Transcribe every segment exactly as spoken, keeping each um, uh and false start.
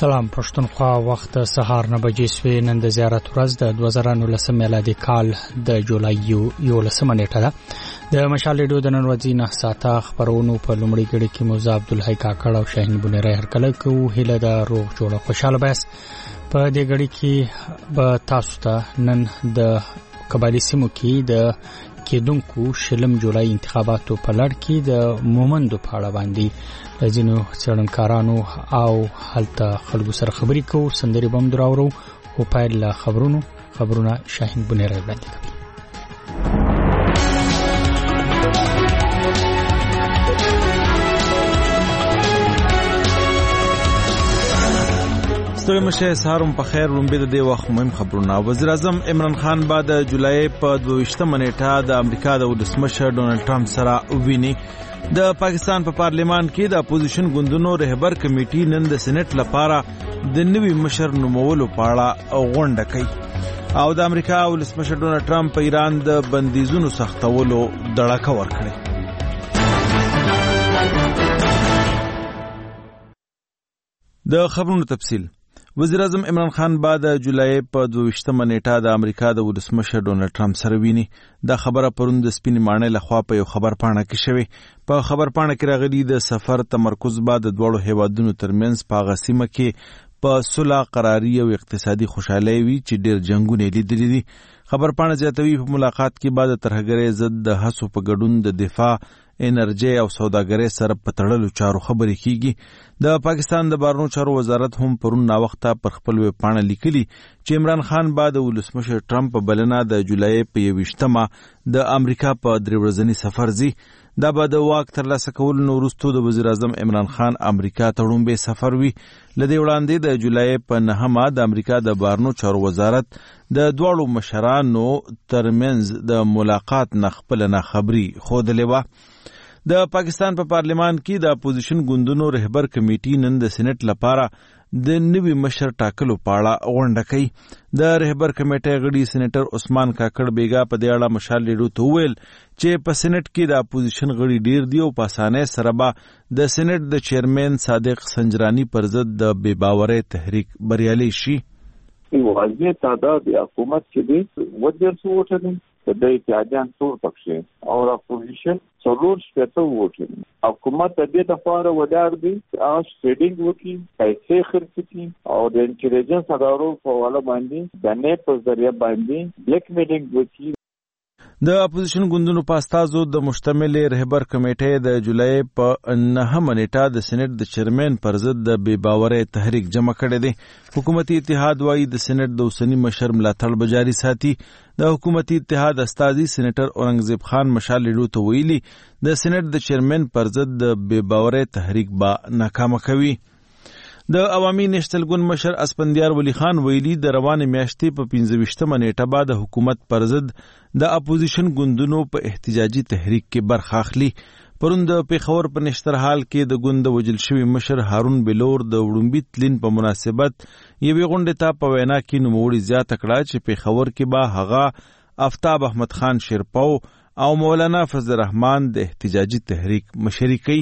سلام پښتونخوا وخت سهار نه بجې سوي. نن د زیارت ورځ د دوه زره نولسم میلادي کال د جولای یولسمه نیټه ده. د مشال ریډیو د نن ورځې نه ساعته خبرونو په لومړي ګړي کې موزه عبدالحی کاکړ او شاهین بنيري هرکله کوو. هیله د روغ جوړه خوشاله بس په دې ګړي کې به تاسو ته نن د قبایلی سیمو کې د کېدونکو شلم جولای انتخاباتو په لړ کې د مومندو په اړه باندې ځینو څېړنکارانو او هلته خلکو سره خبرې کوو. سندرې به هم دراوړو او پیل له خبرونو خبرونه شاهین بنيري وړاندې کوي. ستړي مشه سهارم په خیر. لومبي د دې وخت مهم خبرونه. وزیر اعظم عمران خان بعد جولای په دوه ویشتمه نیټه د امریکا د ولسمشر ډونالډ ټرمپ سره ویني. د پاکستان په پا پارلیمان کې د اپوزیشن ګوندونو رهبر کمیټې نن د سېنات لپاره د نوي مشر نومولو په اړه غونډه کوي او د امریکا ولسمشر ډونالډ ټرمپ په ایران د بندیزونو سختولو دړکه ورکړي. د خبرونو تفصیل. وزیر اعظم عمران خان بعد جولای په دوه ویشتمه نیټه د امریکا د ولسمشر ډونالډ ټرمپ سره ویني. دا خبره پرون د سپین ماڼۍ لخوا په یو خبر پاڼه کې شوې. په خبر پاڼه کې راغلي د سفر تمرکز بعد د دوړو هیوادونو ترمنځ په غسیمه کې په صلح قراري او اقتصادي خوشحالي وی چې ډېر جنگونه لیدلي دي. خبر پاڼه زیاتوي په ملاقات کې بعد ترهګرۍ ضد د هڅو په ګډون د دفاع انرژي او سوداګرۍ سره په تړلو چارو خبرې کیږي. د پاکستان د بهرنیو چارو وزارت هم پرون ناوخته پر خپل ویب پاڼه لیکلي چې عمران خان بعد ولسمشر ټرمپ په بلنه د جولای په یوویشتمه د امریکا په درې ورځني سفر ځي. دا به د واک ترلاسه کولو نه وروسته د وزیر اعظم عمران خان امریکا ته وړاندې سفر وي. له دې وړاندې د جولای په نهمه د امریکا د بهرنیو چارو وزارت د دواړو مشرانو ترمنځ د ملاقات نه خپله ناخبري ښودلې وه. د پاکستان په پا پارلیمان کې د اپوزیشن ګوندونو رهبر کمیټې نن د سېنات لپاره د نوي مشر ټاکلو په اړه غونډه کوي. د رهبر کمیټې غړي سېنیټر عثمان کاکړ بیګا په دې اړه مشال ریډیو ته وویل چې په سېنات کې د اپوزیشن غړي ډیر دي او په اسانۍ سره به د سېنات د چیرمن صادق سنجرانی پر ضد د بې باورۍ تحریک بریالي شي. واضح تعداد حکومت کې دي ودر څو وټل د اتحادیان ټول پکښې او اپوزیشن څلور شپېته وټل. حکومت د دې لپاره ولاړ دی چې ټریډینګ وکړي، پیسې خرڅ کړي او د انټيليجنس ادارو په حواله باندې د نیټ په ذریعہ باندې بلیک میلینګ وکړي. د اپوزیشن ګوندونو په استازو د مشتمل رهبر کمیټې د جولای په نهمه نیټه د سېنات د چیرمن پر ضد د بې باورۍ تحریک جمع کړی دی. حکومتي اتحاد وايي د سېنات د اوسني مشر ملاتړ به جاري ساتي. د حکومتي اتحاد استازي سېنیټر اورنګزیب خان مشال ریډیو ته ویلي د سېنات د چیرمن پر ضد د بې باورۍ تحریک به ناکامه کوي. د عوامي نېشنل ګوند مشر اسپندیار ولی خان ویلي د روانې میاشتې په پنځه ویشتمه نیټه بعد حکومت پر ضد د اپوزیشن ګوندونو په احتجاجي تحریک کې برخه اخلي. پرون د پیښور په نشترحال کې د ګوند وجل شوي مشر هارون بلور د وړومبي تلین په مناسبت یوې غونډې ته په وینا کې نوموړي زیاته کړه چې پیښور کې به هغه آفتاب احمد خان شیرپو او مولانا فضل الرحمن د احتجاجي تحریک مشري کوي.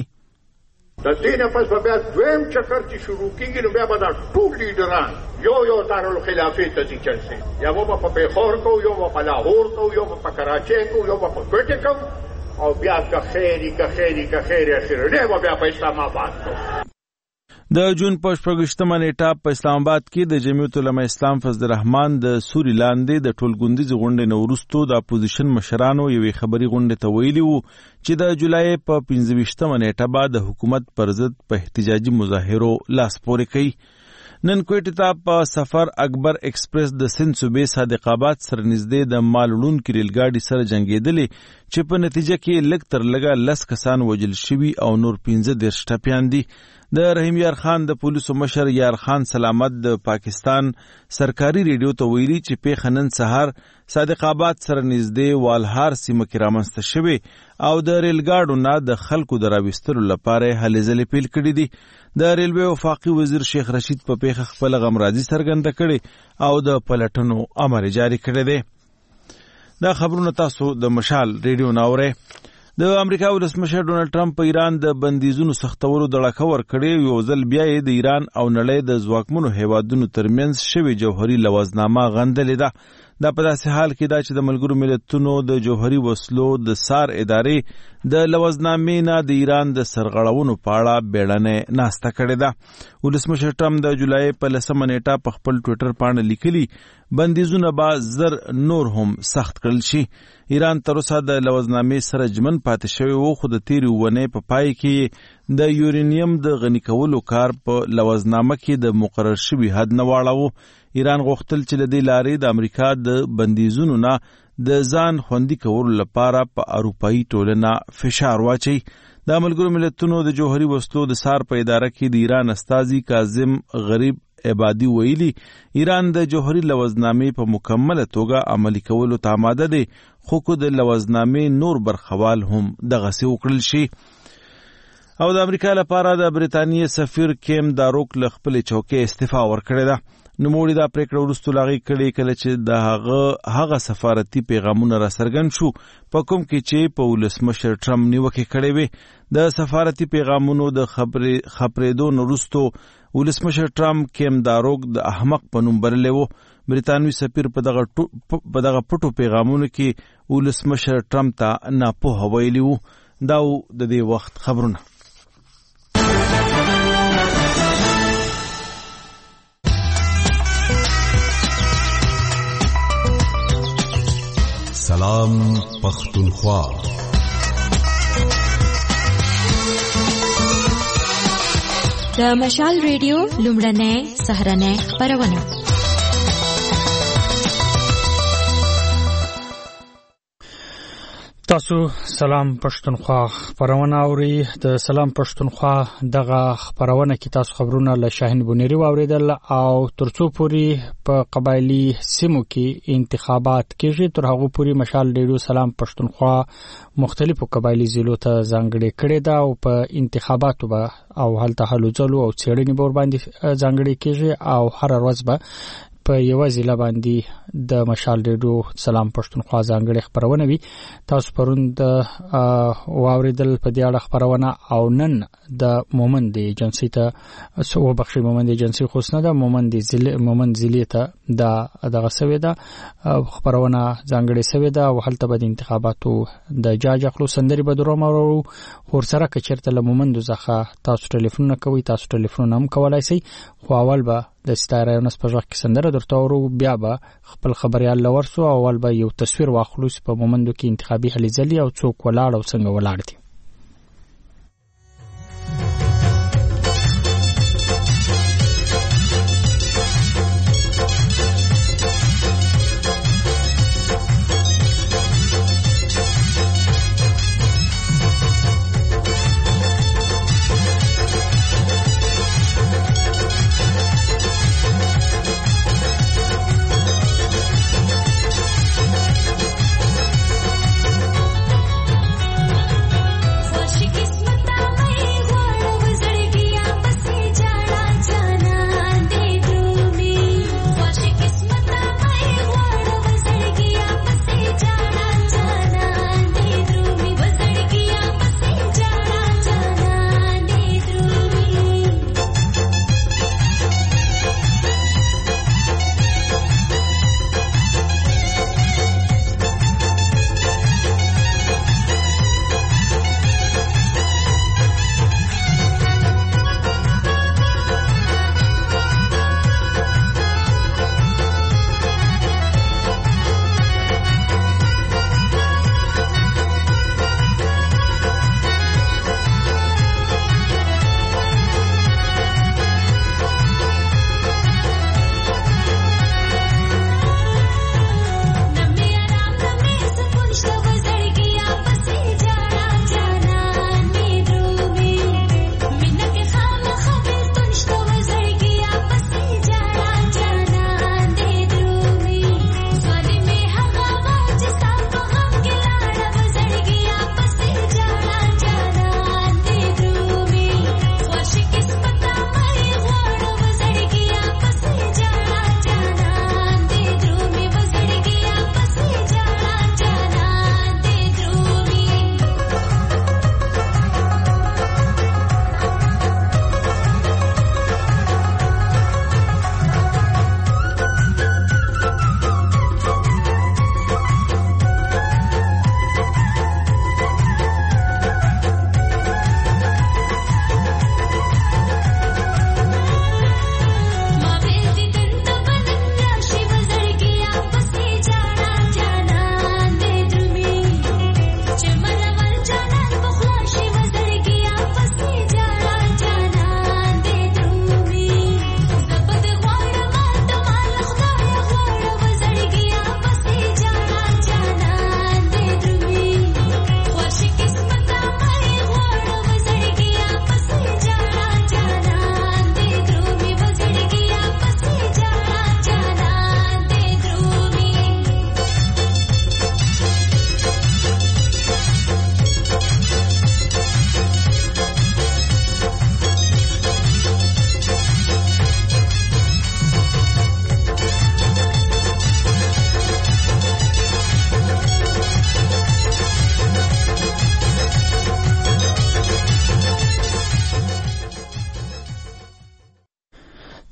د دې نه پس به بیا دویم چکر چې شروع کېږي نو بیا به دا ټول لیډران یو یو دارالخلافې ته ځي چلسي. یا به په پیښور کوو، یو به په لاهور کوو، یو به په کراچۍ کوو، یو به په کوټې کوو او بیا که خیري که خیري که خیري اخرنی به بیا په اسلام آباد کوو. د جون په شپږویشتمه نیټه په اسلام آباد کې د جمعیت علماء اسلام فضل الرحمن د سوري لاندې د ټولګوندیزې غونډې نه وروسته د اپوزیشن مشرانو یوې خبري غونډې ته ویلي وو چې د جولای په پنځه ویشتمه نیټه بعد د حکومت پر ضد په احتجاجي مظاهرو لاس پورې کوي. نن کوټې ته په سفر اکبر ایکسپریس د سند صوبې صادق آباد سره نږدې د مال وړونکي ریلګاډي سره جنګېدلې چې په نتیجه کې لږ تر لږه لس کسان وژل شوي او نور پنځه دېرش ټپیان دي. د رحیم یار خان د پولیسو مشر یار خان سلامت د پاکستان سرکاري ریډیو ته ویلي چې پیښه نن سهار صادق آباد سره نږدې والهار سیمه کې رامنځته شوې او د ریلګاډو نه د خلکو د راویستلو لپاره هلې ځلې پیل کړي دي. د ریلوې وفاقي وزیر شیخ رشید په پیښه خپل غمرازي څرګنده کړې او د پلټنو امر جاری کړی دی. دا خبرونه تاسو د مشال ریډیو نه اورئ. د امریکا ولسمشر ډونالد ټرمپ په ایران د بندیزونو سختولو دړکه ورکړې، یو ځل بیا یې د ایران او نړۍ د ځواکمنو هیوادونو ترمنځ شوې جوهري لوزنامه غندلې ده. دا په داسې حال کې ده چې د ملګرو ملتونو د جوهري وسلو د سار ادارې د لوزنامې نه د ایران د سرغړونو په اړه بیړنۍ ناسته کړې ده. ولسمشر ټرمپ د جولای په لسمه نیټه په خپل ټویټر باندې لیکلي بندیزونه به زر نور هم سخت کړل شي. ایران تر اوسه د لوزنامې سره ژمن پاتې شوی و، خو د تیرې اونۍ په پای کې د یورینیم د غني کولو کار په لوزنامه کې د مقرر شوي حد نه واړاوه. ایران غوښتل چې له دې لارې د امریکا د بندیزونو نه د ځان خوندي کولو لپاره په اروپایي ټولنه فشار واچي. د ملګرو ملتونو د جوهري وسلو د سار په اداره کې د ایران استازي کاظم غریب عبادي ویلي ایران د جوهري لوزنامې په مکمله توګه عملي کولو ته آماده دی، خو که د لوزنامې نور برخوال هم دغسې وکړل شي. او د امریکا لپاره د برټانیې سفیر کیم داروک له خپلې چوکۍ استعفا ورکړې ده. نوموړي دا پریکړه وروسته له هغې کړې کله چې د هغه هغه سفارتي پیغامونه راڅرګند شو په کوم کې چې په ولسمشر ټرمپ نیوکې کړې وې. د سفارتي پیغامونو د خپرېدو نه وروسته ولسمشر ټرمپ کیم داروک د احمق په نوم بللی و. برټانوي سفیر په دغه په دغه پټو پیغامونو کې ولسمشر ټرمپ ته ناپوهه ویلي و. دا د دې وخت خبرونه. سلام پختونخوا. د مشال ریډیو لومړنۍ سهرنۍ خپرونه. تاسو سلام پښتونخوا خبرونه اوري. د سلام پښتونخوا دغه خبرونه کې تاسو خبرونه له شاهین بونيري واوریدل او ترڅو پوری په قبایلی سیمو کې انتخابات کېږي تر هغه پوری مشال ډیرو سلام پښتونخوا مختلفو قبایلی ضلعو ته ځانګړي کړي دا او په انتخاباتو به او هلته هلو ځلو او څېړنې به ور باندې ځانګړي کېږي او هر ورځ به په یو ځله باندې د مشال ډیرو سلام پښتونخوا ځانګړي خبرونه وي. تاسو پرون د واوریدل په دې اړه خبرونه او نن د مومند ایجنسی ته سو بخښي مومند ایجنسی خو نه ده مومند ضلع مومند ضلع ته د دغه سوي ده خبرونه ځانګړي سوي ده او هلته به د انتخاباتو د جاج خپل سندري به دروم او خور سره کچرته له مومند زخه تاسو ټلیفون کوي تاسو ټلیفون هم کولای شئ خو اول به د ستاره نس په ځخ کې سندره درته ورو بیا به خپل خبريال لورسو اول به یو تصویر واخلو په مومندو کې انتخابي هلي ځلي او څوک ولاړ او څنګه ولاړ دي.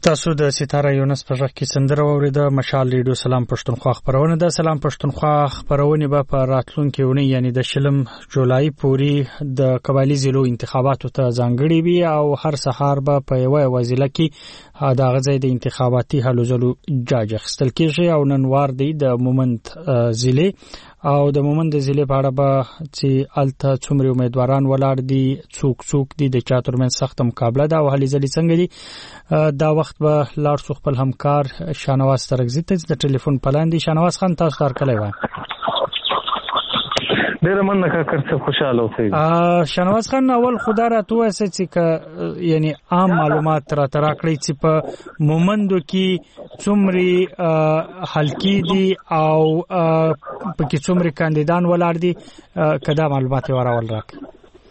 تاسو د ستاره یونس په ځخ کې سندره اوریده. مشال ریډیو سلام پښتونخوا خبرونه ده. سلام پښتونخوا خبرونه به په راتلونکي ونی یعنی د شلم جولای پوري د قبایلی ضلعو انتخاباتو ته ځانګړي وي او هر سهار به په یو وزیله کې د غځي د انتخاباتي هلو ځلو جاج خستل کېږي او ننوار دی د مومند ضلع او د مومند ضلع په اړه به چې الته څومره امیدواران ولاړ دي څوک څوک دي د چا ترمن سخت مقابله ده او هلي ځلې څنګه دي دا وخت به لاړ سو خپل همکار شانواز ترغزي ته د ټلیفون پلاندي. شانواز خان تاسو کار کړی و؟ ډیر مننه کاکر څه خوشاله اوسئ. شانواز خان اول خدا را تو اسه چې یعنی عام معلومات را ترا کړی چې په مومندو کې څومره حلقې دي او په کې څومره کاندیدان ولاړ دي کدا معلومات ورول راک.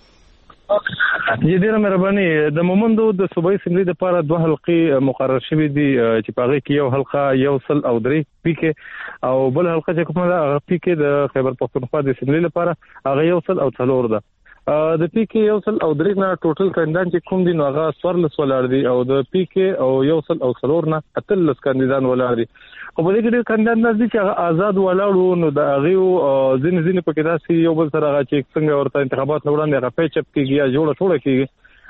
یی ډیره مهرباني. د مومندو د صوبایي اسمبلی لپاره دوه حلقې مقرر شوې دي چې په هغه کې یو حلقه یو سل او درې پیکه او بل حلقه چې کومه ده پیکه د خیبر پختونخوا د اسمبلی لپاره هغه یو سل او څلور ده. د پیکه یو سل او درې نه ټوټل کاندیدان چې کوم دي نو هغه څوارلس ولاړ دي او د پیکه او یو سل او څلور نه اتلس کاندیدان ولاړ دي. او په دې کې د کاندیدان نزدې چې هغه آزاد ولاړو نو د هغه ځین ځین په کې داسې یو بل سره هغه چې څنګه ورته انتخابات وړاندې هغه پیچپ کېږي یا جوړه ټوله کېږي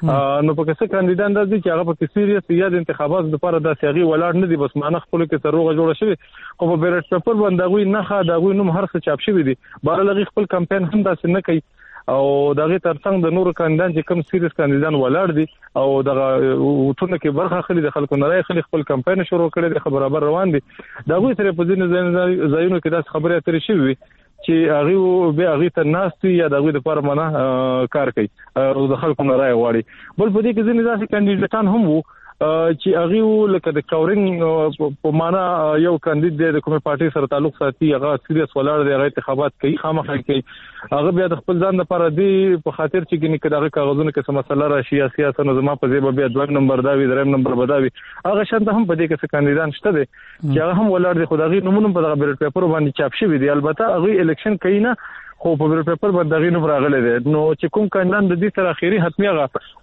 نو په کیسه کاندیدان د دې چې هغه په سیریس یا د انتخابات لپاره د سیاغي ولاړ نه دي بس معنی خپل کې تروغه جوړه شوی او په بیرټ پیپر باندې غوي نه خا دا غوي نو هر څه چاپ شوی دي بار لغي خپل کمپاین هم داسې نه کوي او دغه ترڅنګ د نور کاندیدان چې کوم سیریس کاندیدان ولاړ دي او دغه وټونه کې برخه خلي د خلکو نه خلي خپل کمپاین شروع کړي د خبرابر روان دي دا غوي سره په ځینې ځایونو کې داس خبره اترې شوی چې هغه به هغه ته ناستي یا دغه د لپاره معنا کار کوي او د خلکو نه راي واړي. بل په دې کې ځینې داسې کاندیدان هم وو چې هغه لکه د کاورینګ په معنا یو کاندید د کومه پارټي سره تعلق ساتي هغه سیریس ولاړ دی هغه انتخابات کوي خامخا کوي هغه بیا د خپل ځان لپاره دی په خاطر چې ګنې کداغه کاغذونه کې سم مسله راشي یا سیاست نو زما په ځای به دوه نمبر دا وی دریم نمبر بداوي هغه شانته هم په دې کې کاندیدان شته دي چې هغه هم ولاړ دي خدای نومونه په دغه بیلټ پیپر باندې چاپ شوی دی. البته هغه الیکشن کوي نه خو په بیلټ پیپر باندې دغه نوم راغلی دی نو چې کوم کاندیدان د دې سره اخیری حتمی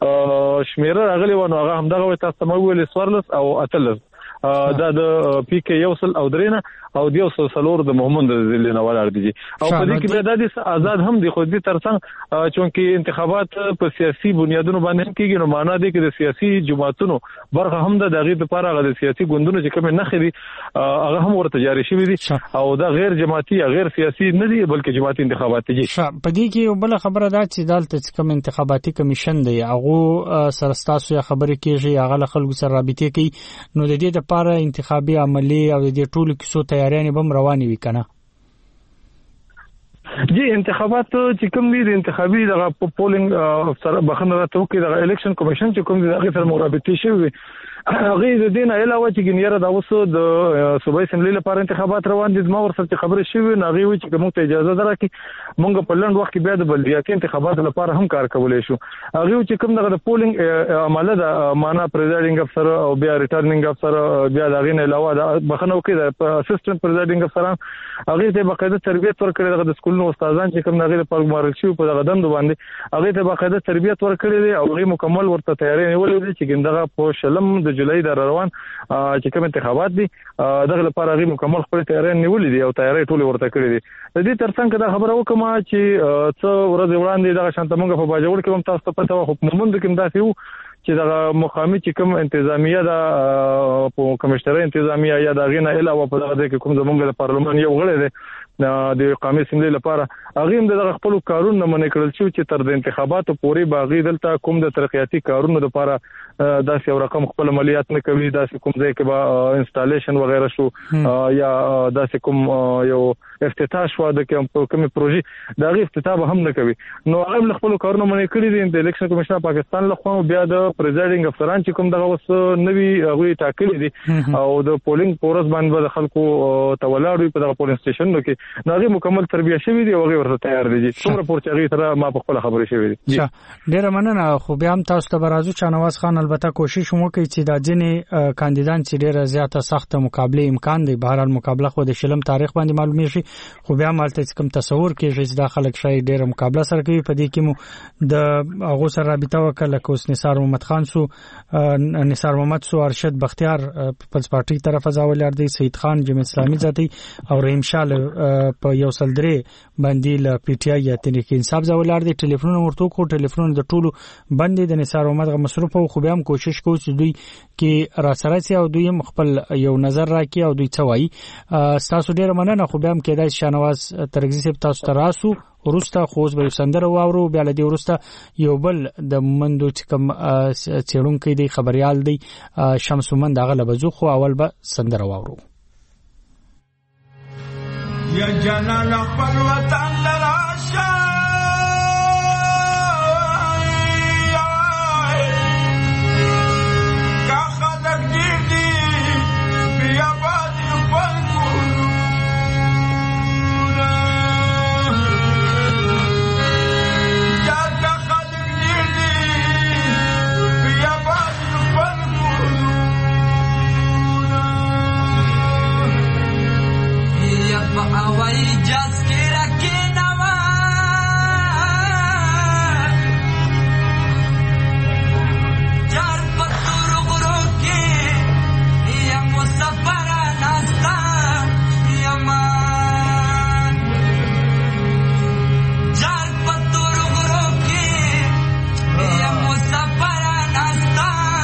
هغه شمیره راغلی و نو هغه هم دغه تاسو مو ویل سوارلس او اتلس دا د پی کې یو سل او درې نه او دیو سلور د محمد ضلع نه ولاړ دي او په دې کې به د دې آزاد هم دي خو دې ترڅنګ چونکې انتخابات په سیاسي بنیادونو باندې کېږي نو معنا دی چې د سیاسي جماعتونو برخه هم د دغه لپاره غو د سیاسي ګوندونو چې کوم نه خري هغه هم ورته جاري شوی دي او دا غیر جماعتي غیر سیاسي نه دي بلکې جماعتي انتخابات دي. په دې کې بل خبره ده چې دالته کوم انتخاباتي کمیشن دی هغه سرستاسو خبرې کېږي هغه خلکو سره رابطه کوي نو د دې لپاره انتخابي عملی او د دې ټولو کیسو تیاریاں بم رواني وي کنه. جی انتخابات چې کوم دي د انتخابي د پولینګ سره بخنه راته کوي د الیکشن کمیشن چې کوم دي هغه سره مرابطي شوی هغه د دین علاوه چې ګنیره د اوسو د صوبایي اسمبلی لپاره انتخابات روان دي ما ورسره خبرې شوی نه غوي چې کوم ته اجازه درکې مونږ په لند وخت کې بیا د بلدیاتي انتخابات لپاره هم کار کولای شو هغه چې کوم دغه پولینګ عمله د معنا پریزایډینګ افسر او بیا ریټرنینګ افسر بیا دغه نه علاوه د بخنه کوي د اسسټنټ پریزایډینګ افسران هغه ته باقاعده تربیت ورکړي د سکولونو استادان چې کوم دغه په مارل شو په دغه دند باندې هغه ته باقاعده تربیت ورکړي او هغه مکمل ورته تیاری نیولې دي چې ګندغه په شلم د جولای د روان چې کوم انتخابات دي دغه لپاره هغه مکمل خپل تیاری نیولې دي او تیاری ټول ورته کړی دي. د دې ترڅنګ دا خبره وکم چې څو ورځې وړاندې دغه شانته موږ په باجوړ کې هم تاسو ته پته و خو موږ کې داسې وو چې دغه مقامي چې کوم انتظامیه د په کمشنر انتظامیه یا دغه نه علاوه په دغه کې کوم زمونږ د پارلمان یو غړی دی د قومي اسمبلی لپاره هغه هم دغه خپل کارونه منې کړل چې تر د انتخاباتو پورې باغی دلته کوم د ترقیاتي کارونو لپاره داسې یو رقم خپل عملیات نه کوي داسې کوم ځای کې به انسټالیشن وغیرہ شو یا داسې کوم یو افتتاح شو د کوم پروژې دغه افتتاح هم نه کوي نو هغه خپل کارونه منې کړی دي د الیکشن کمیشن پاکستان له خوا بیا د پریزایډینګ افسران چې کوم دغه وس نوی هغه ټاکلي دي او د پولینګ پورس باندې د خلکو تولاړوي په دغه پولینګ سټیشن کې ناغي مکمل تربیه شوی دی او هغه ورته تیار دي څومره پورچاغي سره ما په خپل خبرې شوی دي. ډیر مننه خو بیا هم تاسو ته برازو شانواز خان البته کوشش مو کوي چې دا ځینې کاندیدان چې ډیره زیاته سخت مقابله امکان دی بهر حال مقابله خو د شلم تاریخ باندې معلومه شي خو بیا مالته کوم تصور کېږي چې دا خلک شای ډیره مقابله سره کوي په دې کې مو د هغه سره رابطه وکړه کوس نثار محمد خان سو نثار محمد سو ارشد بختیار پیپلز پارټي طرف ازاول دی سید خان جمع اسلامي ذاتي او رحیم شال په یو سل درې باندې ل پی ټی آی یا تحریک انصاف زاول دی ټلیفون ورته کو ټلیفون د ټولو باندې د نثار محمد غ مصروف او خو به هم کوشش کوو چې دوی کې را سره سي او دوی خپل یو نظر راکړي او دوی څه وایي. تاسو ډیر مننه. خو به هم کېدای شانواز ترغزي صاحب تاسو تراسو ورسته خوځ به سندره واورو بیا لدی ورسته یو بل د مندو چې کوم چېرونکې دی خبريال دی شمس مند هغه لبزو خو اول به سندره واورو. یا جنان خپل وطن لراشه کا خلق دی دی بیا باندې خپل Awai jas kira kinawa jar patur guru ki yang musafara nasta yaman jar patur guru ki yang musafara nasta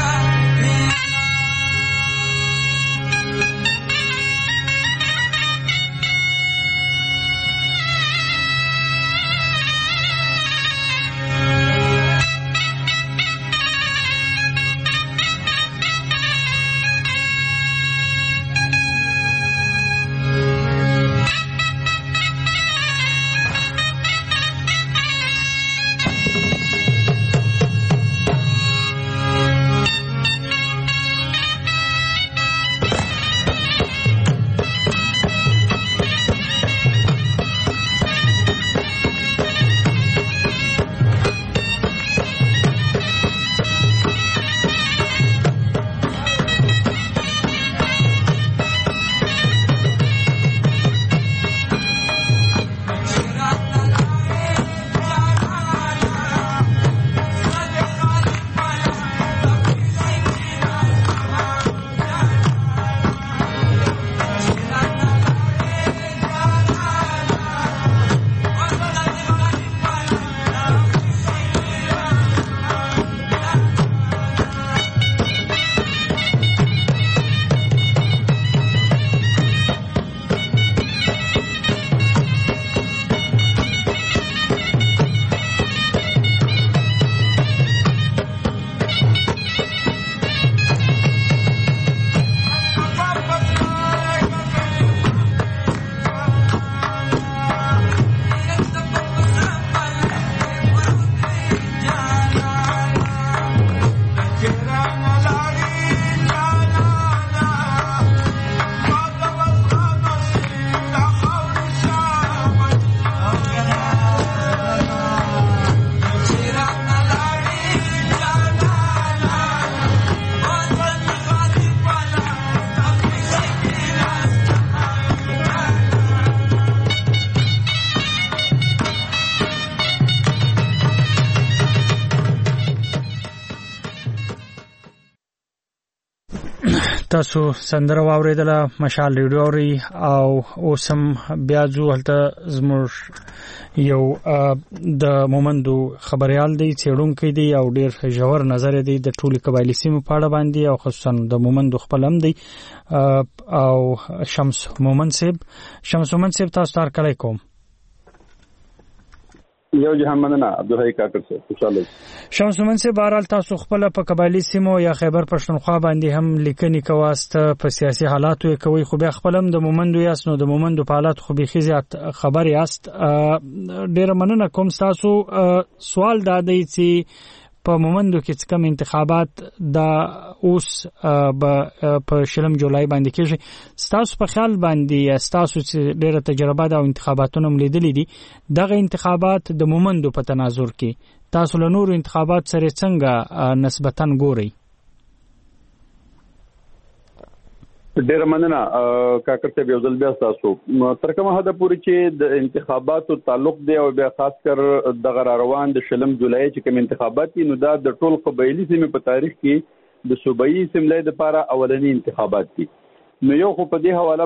تاسو سندره واوریدله مشال ریډیو اوري او اوسم بیا ځو هلته زموږ یو د مومندو خبريال دی چېرونکې دی او ډیر ژور نظر دی د ټولي قبایلی سیمو په اړه باندې او خصوصا د مومندو خپل هم دی او شمس مومند صاحب شمس مومند صاحب تاسو تار کړی کوم یو جهان مننه عبدالحی کاکر صاحب خوشاله شمس مومند صاحب بهرحال تاسو خپل په قبایلی سیمو یا خیبر پښتونخوا باندې هم لیکنی کواسته په سیاسي حالاتو کوي خو بیا خپل هم د مومندو یاس نو د مومندو په حالات خو به خزيات خبر یاست ډیر مننه کوم تاسو سوال دا دی چې په مومندو کې کوم انتخابات دا اوس په شلم جولای باندې کېږي تاسو په خیال باندې تاسو چې ډیره تجربه دا انتخاباتونو ملیدلې دي دغه انتخابات د مومندو په تناظر کې تاسو له نور انتخابات سره څنګه نسبتاً ګورئ؟ ډېر مننه کاکر صاحب یو ځل بیا تاسو تر کومه حد پورې چې د انتخاباتو تعلق دی او بیا خاص کر د روان د شلم جولای چې کوم انتخابات دي نو دا د ټول قبایلی سیمې په تاریخ کې د صوبایي اسمبلی لپاره اولنی انتخابات دي نو یو خو په دې حواله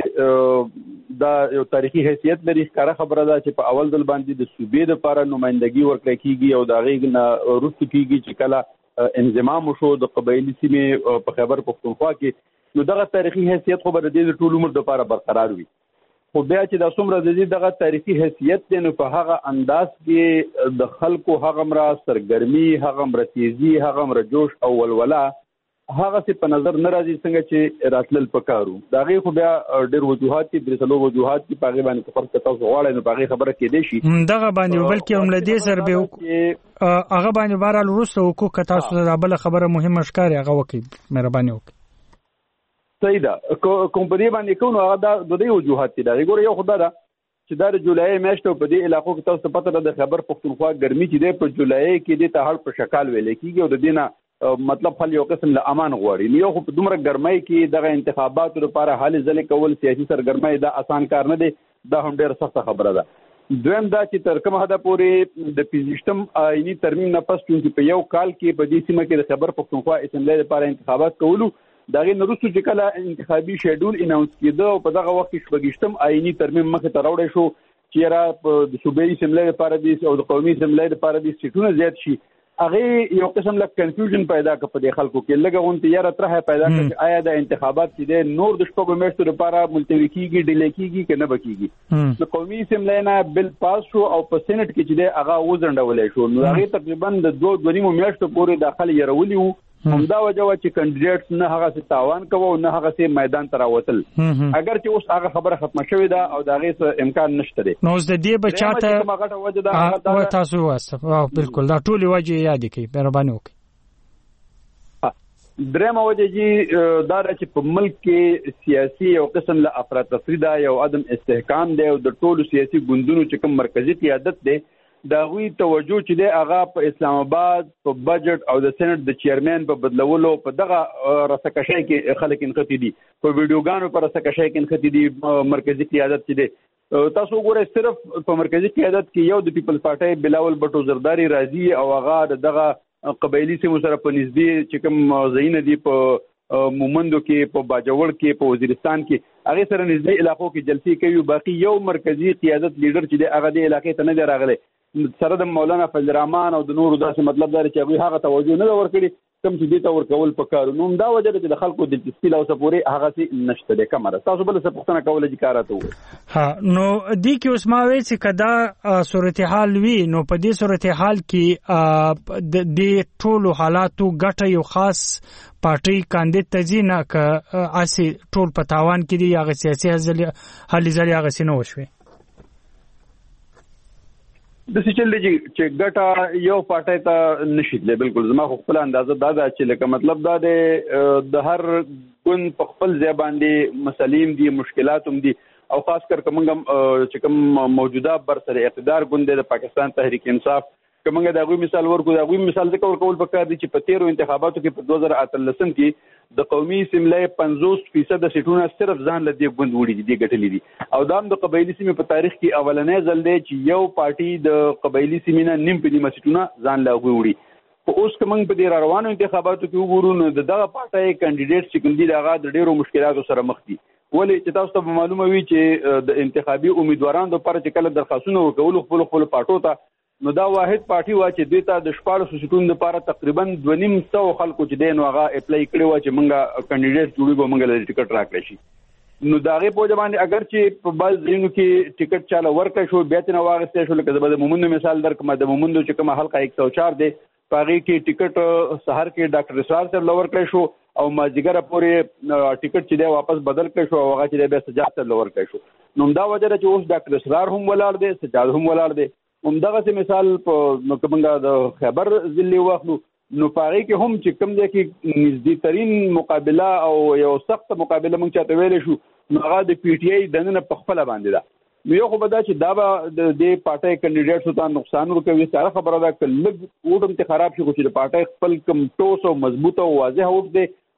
باندې دا یو تاریخي حیثیت لري ښکاره خبره ده چې په اول ځل باندې د صوبې لپاره نمائندګي ورکړل کیږي او دا غي نه وروسته کیږي چې کله انضمام وشو د قبایلی سیمې په خیبر پختونخوا کې نو دغه تاریخي حیثیت خو به د ټول عمر لپاره برقرار وي خو بیا چې د څومره د دې دغه تاریخي حیثیت دی نو په هغه انداز کې د خلکو هغه مر سرګرمي هغه مر تیزی هغه مر جوش او ولوله هغه څه په نظر ناراضي څنګه چې راتلل پکارو دا غي خو بیا ډېر وجوهات دي درسلو وجوهات کې پاغي باندې خبر کتاو غواړي نو پاغي خبره کې دي شي دغه باندې بلکې هم لدی سر به هغه باندې بارال وروسته وکړو کتا سره بل خبره مهمه ښکاري هغه وکي مهرباني وکړي صحیح ده کوم په دې باندې کوم هغه د دوی وجوهات دي دا ګوره یو خدای دا چې د جولای میاشتو په دې علاقو کې تاسو پته ده د خیبر پختونخوا ګرمي چې د په جولای کې د تهړ په شکل ویل کېږي او د دینه مطلب خل یو قسم له امان غواړي نو یو خو په دومره ګرمۍ کې دغه انتخاباتو لپاره حل ځلې کول سیاسي سرګرمۍ دا آسان کار نه دی دا هم ډېر سخت خبره ده دویم دا چې تر کومه حد پورې د پنځشتم آئینی ترمیم نه پس چې په یو کال کې په دې سیمه کې د خیبر پختونخوا اسمبلی لپاره انتخابات کولو دا غي نورستو چې کله انتخابي شیډول اناونس کېده او په دغه وخت کې شپږشتم آئینی ترمیم مخه ته راوړی شو چې را د صوبایي اسمبلی لپاره دي او د قومي اسمبلی لپاره دي سیټونه زیات شي هغه یو قسم له کنفیوژن پیدا کړ په دې خلکو کې لږه غونډه یاره ترې پیدا کړ چې آیا د انتخابات چې د نور د شپږو میاشتو لپاره ملتوي کیږي ډیلې کیږي کنه بکیږي د قومي اسمبلی نه بل پاس شو او په سېنات کې چې د هغه وزندولې شو نو هغه تقریبا د دوه غنیمو میاشتو پورې داخلي يرولي وو همدا وجه وا چې کاندیدټس نه هغه څه تاوان کوو نه هغه څه میدان ته راوتل اگر چې اوس هغه خبره ختمه شوې ده او دا غي امکان نشته دی نو د دې بچاته او تاسو واسه بالکل دا ټول وجه یاد کی مهرباني وکړئ درېمه وجه چې دا چې په ملک کې سیاسي او قسم له افراطفری دا یو عدم استحکام دی او د ټولو سیاسي ګوندونو چې کوم مرکزی قیادت دی دا غوي توجه چې د هغه په اسلام آباد په بجټ او د سېنات د چیرمن په بدلولو په دغه رسکشای کې خلک انختی دي په ویډیوګانو پر رسکشای کې انختی دي مرکزی قیادت چې دی تاسو ګورئ صرف په مرکزی قیادت کې یو د پیپلز پارټي بلاول بټو زرداری راضي او هغه دغه قبایلی سیمو سره په نږدې چې کوم ځایونه دي په مومندو کې په باجوړ کې په وزیرستان کې هغه سره نږدې علاقو کې جلسې کوي باقي یو مرکزی قیادت لیډر چې د هغه د علاقې ته نه دی راغلی سره د مولانا فضل الرحمن او د نورو داسې مطلب دا چې هغه هغه توجه نه ورکړي کوم چې دې ته ورکول پکارو نو دا وجه چې د خلکو د دستیل او سپوري هغه سي نشته د کمره تاسو بل څه پښتنه کوله چې کاراته وي ها نو دې کې اوس ما وی چې کدا صورتحال وی نو په دې صورتحال کې د دې ټولو حالاتو ګټه یو خاص پارټي کاندید تزینه ک اسی ټول پتاوان کې دی هغه سیاسي حل ځلې هغه سينو وشوي د سچل دی چې ګټه یو پټای ته نشیدله بالکل زما خپل اندازه دا ده چې لکه مطلب دا د هر ګون په خپل ځای باندې مسلیم دي مشکلات هم دي او خاص کر کومه چې کوم موجوده بر سره اقتدار ګوند د پاکستان تحریک انصاف کومه دا غوي مثال ورکو دا غوي مثال ذکر کول پکار دي چې په تیرو انتخاباتو کې په دوه زره اتلسم کې د قومي اسمبلی پنځوس فیصد سیټونه صرف ځان لدی ګوند وړي دي ګټلې دي او دا د قبایلی سیمې په تاریخ کې اولنې ځل دی چې یو پارټي د قبایلی سیمې نه نیم په نیمه سیټونه ځان لا وړي په اوس کوم په دې روانو انتخاباتو کې وګورو نو دغه پارټي کاندیدټ چې کوم دي دغه د ډیرو مشکلاتو سره مخ دي ولې چې تاسو ته معلومه وي چې د انتخابي امیدوارانو لپاره چې کله درخواستونه ورکول خپل خپل پټو ته نو دا واحد پارټي وا چې دوی ته د شپږ سټون لپاره تقریبا دوه نیم سو خلکو چې دین واغه اپلای کړي و چې مونږه کاندیدټ جوړي به مونږه د ټیکټ راکړي شي نو داغه په ځبان اگر چې په باز ځینو کې ټیکټ چاله ورکړ شو بیا تنه واغسته شو لکه د مومند مثال درکمه د مومند چې کومه حلقه یک سو چار دی پاغي کې ټیکټ سحر کې ډاکټر اسرار سره لور کړی شو او ماجګره پورې ټیکټ چې دی واپس بدل کړ شو هغه چې بیا سجاد سره لور کړی شو نو دا وجه چې اوس ډاکټر اسرار هم ولاړ دی سجاد هم ولاړ دی همدغه څه مثال په کومه د خیبر ضلع واخلو نو پاره کې هم چې کوم ځای کې نږدې ترين مقابله او یو سخت مقابله مونږ چاته ویل شو نو هغه د پی ټی آی دنه په خپل باندې ده نو یو خو به دا چې دا به د دې پارټي کاندیدټ ته نقصان ورکوي سره خبره ده چې لږ وډم ته خراب شي خو چې د پارټي خپل کم ټوس او مضبوط او واضح وډ دی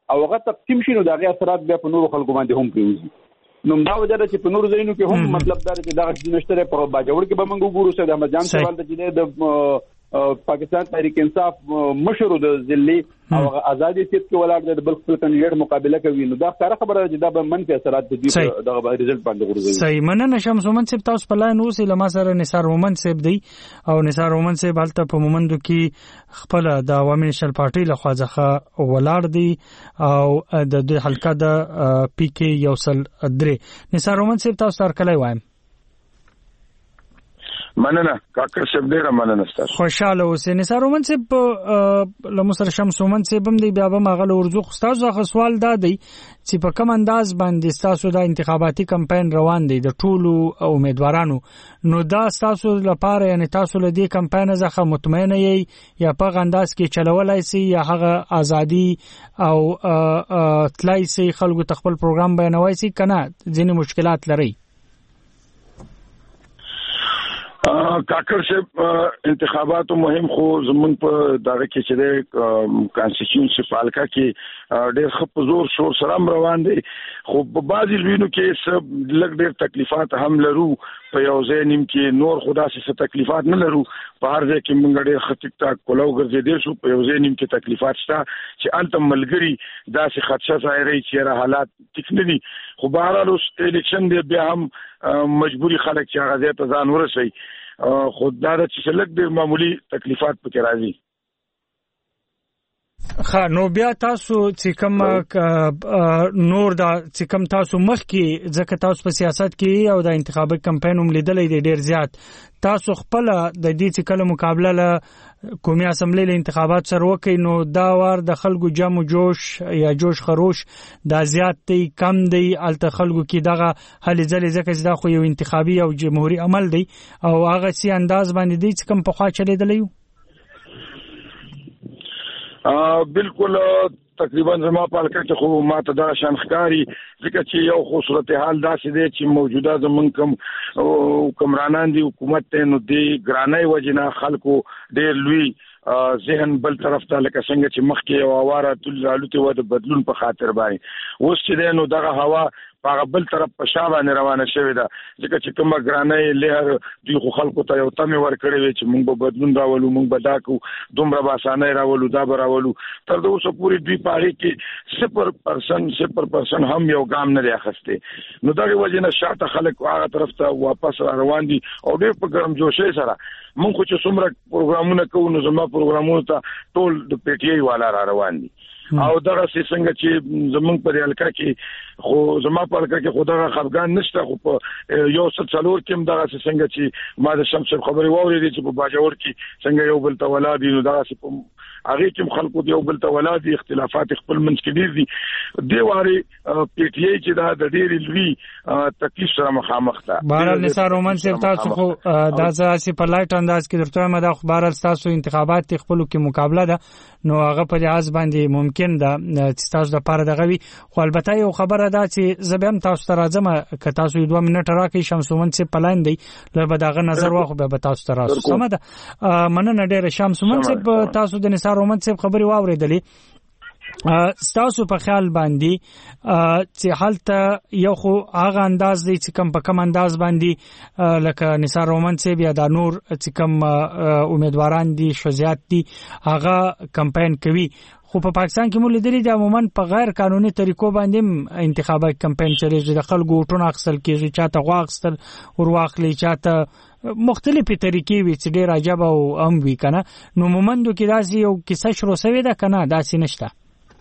او هغه تقسیم شي نو د هغې اثرات بیا په نورو خلکو باندې هم پرېوځي. نو دا وجه ده چې په نورو ځایونو کې هم مطلب دا چې دغه څیزونه شته. په باجوړ کې به موږ وګورو سید احمد جان سوال ته چې د پاکستان تحریک انصاف مشر د ضلعي او آزادي سیټ کې ولاړ د بل خپل کاندیډیټ مقابله کوي، نو دا ښکاره خبره ده چې دا به منفي اثرات د دې دغه ریزلټ باندې غورځوي. صحیح. مننه شمس مومن صاحب، تاسو په لاین اوسئ. له ما سره نثار مومن صاحب دی او نثار مومن صاحب هلته په مومندو کې خپل د عوامي نېشنل پارټۍ لخوا څخه ولاړ دی او د دوی حلقه د پی کې یو سل درې. نثار مومن صاحب تاسو سره کله وایم مننه کاکر صاحب، ډیره مننه ستاسو. خوشاله اوسئ. نثار مومن صاحب له مصر شمس مومن صاحب هم دی، بیا به ماغله ورزو تاسو غو سوال دا دی چې په کوم انداز باندې تاسو د انتخاباتي کمپاین روان دی د ټولو امیدوارانو، نو دا تاسو لپاره یعنی تاسو له دې کمپاین څخه مطمئن یې یا په انداز کې چلولای سي یا هغه ازادي او تلای سي خلکو تخپل پروګرام بیانوي سي کنه ځینې مشکلات لري؟ کاکر صاحب انتخاباتو مهم خو زمونږ په دغه کې چې د کانسټیټیوشن پالکا کې ډېر ښه په زور شور سره روان دي، خو په بعضې ځایونو کې سب لږ ډېر تکلیفات هم لرو. په یو ځای نیم کې نور خو داسې څه تکلیفات نه لرو، په هر ځای کې موږ ډېر ښه ټیک ټاک کولو ګرځېدی شو. په یو ځای نیم کې تکلیفات شته چې هلته ملګري داسې خدشه ظاهروي چې یاره حالات ټیک نه دي، خو بهرحال اوس الیکشن دی بیا هم مجبوري خلک چې هغه ځای ته ځان ورسوي. خو دا ده چې لږ ډېر معمولي تکلیفات پکې راځي. ښه، نو بیا تاسو چې کوم نور دا چې کوم تاسو مخکې ځکه تاسو په سیاست کې او د انتخابي کمپاین هم لیدلی دی ډېر زیات، تاسو خپل د دې چې کله مقابله له قومي اسمبلی له انتخابات سره وکړئ، نو دا وار د خلکو جم و جوش یا جوش خروش دا زیات دی کم دی الته خلکو کې دغه هلې ځلې ځکه چې دا خو یو انتخابي او جمهوري عمل دی او هغه سي انداز باندې دی چې کوم پخوا چلیدلی و؟ بالکل تقریبا زما په حلقه کې خو ما ته دا شان ښکاري، ځکه چې یو خو صورتحال داسې دی چې موجوده زمونږ کوم حکمرانان دي حکومت ته، نو د ګرانۍ وجې نه خلکو ډېر لوی ذهن بل طرف ته لکه څنګه چې مخکې یو اواره تل رالوتې وه د بدلون په خاطر باندې، اوس چې دی نو دغه هوا په هغه بل طرف په شا باندې روانه شوې ده، ځکه چې کومه ګرانۍ لهر دوی خو خلکو ته یو تمې ورکړې وې چې موږ به بدلون راولو، موږ به دا کوو، دومره به اسانۍ راولو، دا به راولو. تر د اوسه پورې دوی په هغې کې صفر پرسن صفر پرسن هم یو ګام نه دی اخیستی، نو دغې وجې نه شاته خلک هغه طرف ته واپس را روان دي او ډېر په ګرمجوشۍ سره. موږ خو چې څومره پروګرامونه کوو نو زما پروګرامونو ته ټول د پی ټي آی والا را روان دي او دغه څنګه چې زمونږ په حلقه کې خو زما په حلقه کې خو دغه خفګان نشته، خو په یو څه څلور کې هم دغه څنګه چې ما د شمس خبرې واورېدې چې په باجوړ کې څنګه یو بل ته ولا دي، نو دغه په هغې کې هم خلکو یو بل ته ولا دي، اختلافات خپل منځ کې ډېر دي. دې وارې پی ټي آی چې دا د ډېرې لوی تکلیف سره مخامخ ده. بهرحال نثار مومن صاحب تاسو خو دا ځاسې په لایټ انداز کې درته وایم دا خو بهرحال ستاسو انتخابات خپلو کې مقابله ده، نو هغه په لحاظ باندې ممکن ده چې تاسو د پاره دغه وي. خو البته یو خبره ده چې زه به هم تاسو ته راځم که تاسو دوه منټه راکړئ. شمس مومن صاحب په لاین دی، لږ به د هغه نظر واخلو بیا به تاسو ته راسو. سمه ده، مننه ډېره. شمس مومن صاحب تاسو د نثار مومن صاحب خبرې واورېدلې، ستاسو په خیال باندې چې هلته یو خو هغه انداز دی چې کم په کم انداز باندې لکه نثار مومن صاحب یا دا نور چې کم امیدواران دي شوزیات دي هغه کمپاین کوي، خو په پاکستان کې مو لیدلي دي عموما په غیر قانوني طریقو باندې انتخابي کمپاین چلیږي، د خلکو ووټونه اخیستل کېږي، چاته غوا اخیستل ورواخلي، چاته مختلفې طریقې وي چې ډېر عجب او هم وي که نه. نو مومندو کې داسې یو کیسه شروع شوې ده که نه داسې نشته؟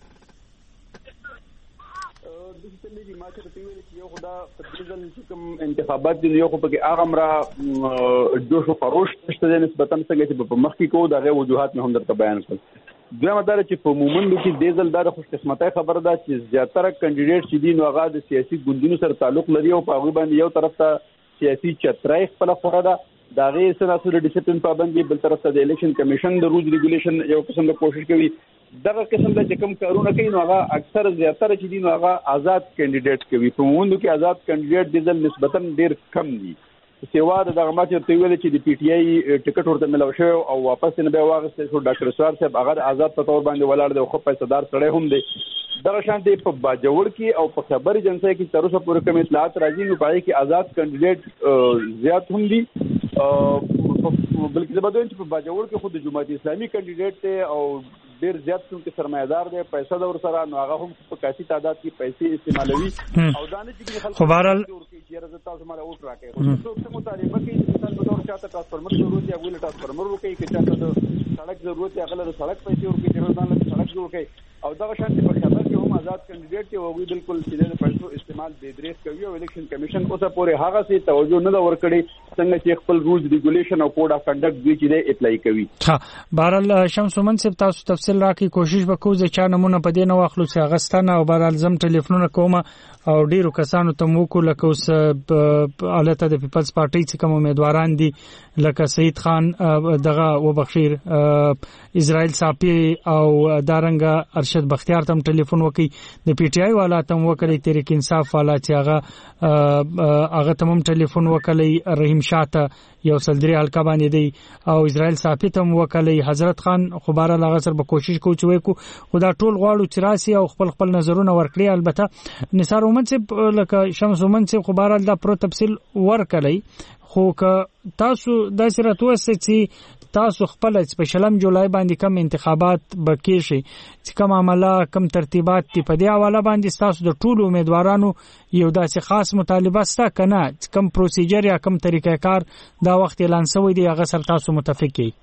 انتخابات دي یو خو پکې هغه مرا جوش او خروش شته نسبتا څنګه چې په مخ کې کوو دغه وجوهات مې هم درته بیان کړل. دویمه دا چې په مومندو کې د ځل دا خوش قسمتۍ خبره ده چې زیاتره کاندیډیټ چې دي نو هغه د سیاسي ګوندونو سره تعلق لري او په هغوی باندې یو طرف ته سیاسي چترۍ خپله خوره ده، د هغې څه ناسو د ډسپلین پابندي، بل طرف ته د الیکشن کمیشن د رولز ریګولیشن یو قسم د کوشش کوي. دغه قسم د چې کوم کارونه کوي نو هغه اکثر زیاتره چې دي نو هغه آزاد کاندیډیټ کوي. په مومندو کې آزاد کاندیډیټ د ځل نسبتا ډېر کم دي، سیوا دغه ماته ته ویل چې د پی ټی آی ټیکټ ورته ملو شو او واپس نه به واغستل شو. ډاکټر سوار صاحب هغه آزاد په تور باندې ولاړ دی او خو پیسادار سړی هم دی. دغه شان دی په باجوړ کې او په خبري جنسي کې تر اوسه پورې کوم اطلاعات راځي نو پای کې آزاد کینډیډیټ زیات هم دي. بلکې زبردو چې په باجوړ کې خود د جماعت اسلامي کینډیډیټ ته او ډیر زیات څومره سرمایدار دی پیسې د ور سره نو هغه هم په کافي تعداد کې پیسې استعمالوي او دانه چې خلک خو بهرحال چې رضا تاسو مال اوټ راکې خو څوک څه مطالبه کوي چې مثال په تور چاته ټرانسفارمر ضرورت یا ویل ټرانسفارمر وکړي چې چاته د سړک ضرورت یا غل د سړک پیسې ورکړي چې روزانه د سړک جوړ کړي او دا شان په خبر کې هم آزاد کینډیډیټ او وی بالکل چې د پیسو استعمال د ادریس کوي او الیکشن کمیشن اوسه پورې هغه سي توجه نه ورکړي څنګه چې خپل رولز ریګولیشن او کوډ اف کنډکټ دوی چې د اپلای کوي. ها بهرحال شمس ومن صاحب تاسو تفصیل راکړي کوشش وکړو چې چا نمونه پدې نه واخلو چې اغستانه او بهرحال زم ټلیفونونه کوم او ډیرو کسانو ته مو کو لکه اوس الته د پیپلز پارټي چې کوم امیدواران دي لکه سید خان دغه وبخیر اسرائیل صاحب او دارنګ ارشد بختیار تم ټلیفون وکي د پی ټی آی والا تم وکړي تحریک انصاف والا چې هغه هغه تم ټلیفون وکړي رحیم شاه یو سلدري حلقه باندې دی او اسرائیل صاحب تم وکړي حضرت خان خبره لاغه سر به کوشش کوو چې وکړو خدا ټول غواړو چې راسي او خپل خپل نظرونه ورکړي. البته نثار ومنصب لکه شمس ومنصب خبره دا پرو تفصیل ورکړي خو که تاسو د سراتو چې تاسو خپل سپیشلم جولای باندې کم انتخابات بکې شي چې کوم عمله کم ترتیبات تی په دی حواله باندې تاسو د ټولو امیدوارانو یو داسې خاص مطالبه ستا کنه کم پروسیجر یا کم طریقې کار دا وخت اعلان شوی دی هغه سره تاسو متفق کی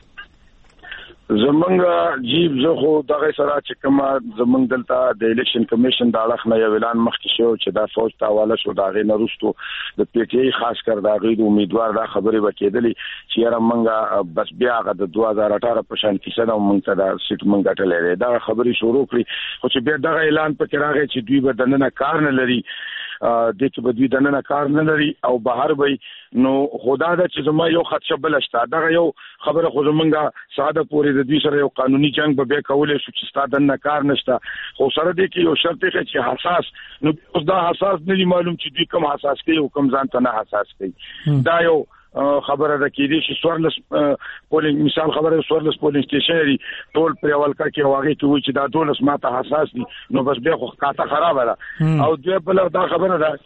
زمونږ جیب زه خو دغه سره چې کومه زمونږ دلته د الیکشن کمیشن د اړخ نه یو اعلان مخکې شو چې دا فوج ته حواله شو دا غي نه رستو د پی ټی آی خاص کر دا غي د امیدوار دا خبره وکیدلې چې یاره مونږه بس بیا غد د دوه هزار اته په شان کې سره مونږ ته دا سیټ مونږ ټلې دا خبري شروع کړی خو چې بیا دغه اعلان پکې راغی چې دوی به دنه کار نه لري د چې بدوی دنه کار نه لري او بهر وي نو خدا دا چې زما یو خدشه بلشته دا یو خبره خو زمونږه ساده پوری د دوی سره یو قانوني جنگ به کولې شو چې ستاسو دنه کار نشته خو سره دې کې یو شرط دی چې حساس نو اوس دا حساس نه معلوم چې دوی کوم حساس کوي او کوم ځان ته نه حساس کوي دا یو خبره ده کې دي چې سوارلس پولینګ مثال خبره سوارلس پولینګ سټیشن لري ټول پر اول کا کې واغې کې وي چې دا دولس ماته حساس دي نو بس بیا خو کاته خراب ده او دوی بل دا خبره ده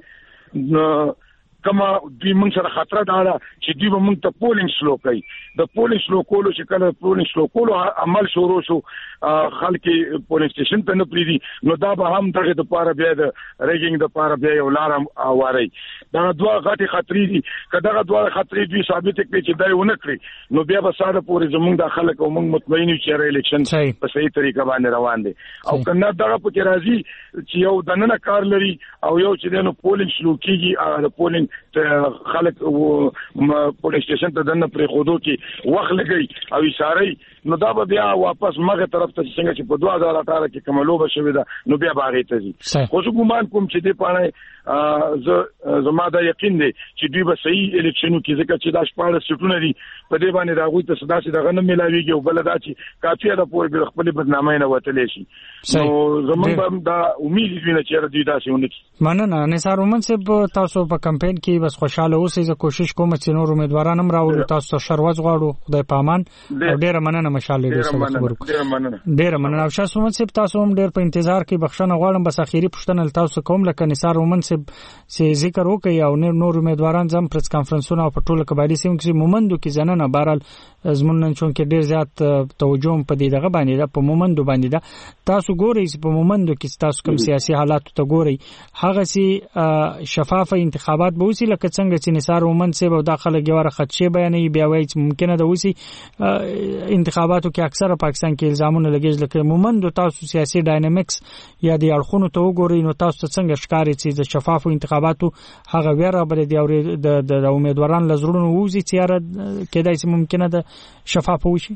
چې کما دوی موږ سره خطر ده چې دوی به موږ ته پولینګ سلو کوي د پولینګ سلو کولو چې کله پولینګ سلو کولو عمل شروع شو خلک پولینګ سټیشن ته نه پریدي نو دا به هم دغه د پاره بیا د ریګینګ د پاره بیا یو لار واري دا دوه غټي خطرې دي کله دوه خطرې دوی ثابت کړي چې دا ونه کړی نو بیا به ساده پورې زموږ د خلک او موږ مطمئن یو چې الیکشن په صحیح طریقه باندې روان دي او کنه دغه په کې راځي چې یو دنه کار لري او یو چې نو پولینګ سلو کیږي د پولینګ خلک پولیس سټیشن ته دنه پرې خودو کې وخت لګي او اشاره نو دا به بیا واپس مغه طرف ته څنګه چې په دوه هزار اته کې کوملوبه شوې ده نو بیا باغې ته ځي خو څه ګومان کوم چې دې پانه ز زما دا یقین دی چې دوی به صحیح الیکشنو کې ځکه چې دا شپږ سټونه دي په دې باندې دا غوي ته صدا سي دغه نه ملاويږي او بل دا چې کافي ده پورې بل خپل بدنامۍ نه وتلې شي نو زمونږ دا امید دي چې دوی دا څه ونکړي. مننه نثار ومن صاحب تاسو په کمپاین کې بس خوشاله اوسئ زه کوشش کوم چې نور امیدواران هم راوړو تاسو ته شروز غواړو خدای پامان او ډیر مننه مشاله دې سره خبرو ډیر مننه ډیر مننه او شاه ومن صاحب تاسو هم ډیر په انتظار کې بخښنه غواړم بس اخیری پوښتنه تاسو کوم لکه نثار ومن صاحب چې ذکر وکي او نور امیدواران زم پریس کانفرنسونه او په ټوله قبایلی سیمو کې مومندو کې زننه بهرال زمونږ چون کې ډیر زیات توجه په دې دغه باندې ده په مومندو باندې ده تاسو ګورئ په مومندو کې تاسو کوم سیاسي حالات ته ګورئ هغه سي شفاف انتخابات به وسی لکه څنګه چې نثار ومن صاحب داخله ګوره خدشه بیانې بیا وایي چې ممکنه ده وسی انتخاباتو کې اکثره پاکستان کې الزامونه لګیږي لکه مومندو تاسو سیاسي ډاینامیکس یا د اړخونو ته وګورئ نو تاسو څنګه ښکاري چې د شفاف انتخاباتو هغه ویره بل دی او د امیدواران لزړونو ووزي چې یاره کېدای شي ممکنه ده شفاف وشي.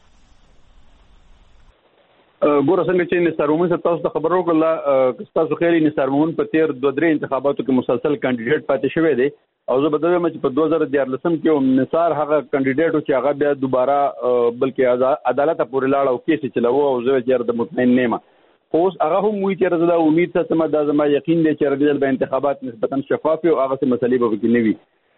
ګوره څنګه چې نثار ومن تاسو ته خبر ورکړه تاسو خیالي نثار ومن په تیر دوه درې انتخاباتو کې مسلسل کاندیدټ پاتې شوی دی او زه به دوی چې په دوه زره دیارلسم کې نثار هغه کاندیدټ چې هغه بیا دوباره بلکې عدالت پورې لاړ او کیس چلاوه او زه چې د مطمئن نه اوس هغه هم وی چې زړه امید ساتم دا زما یقین دی چې رجل به انتخابات نسبتا شفاف او هغه څه مسلې به کې نه وي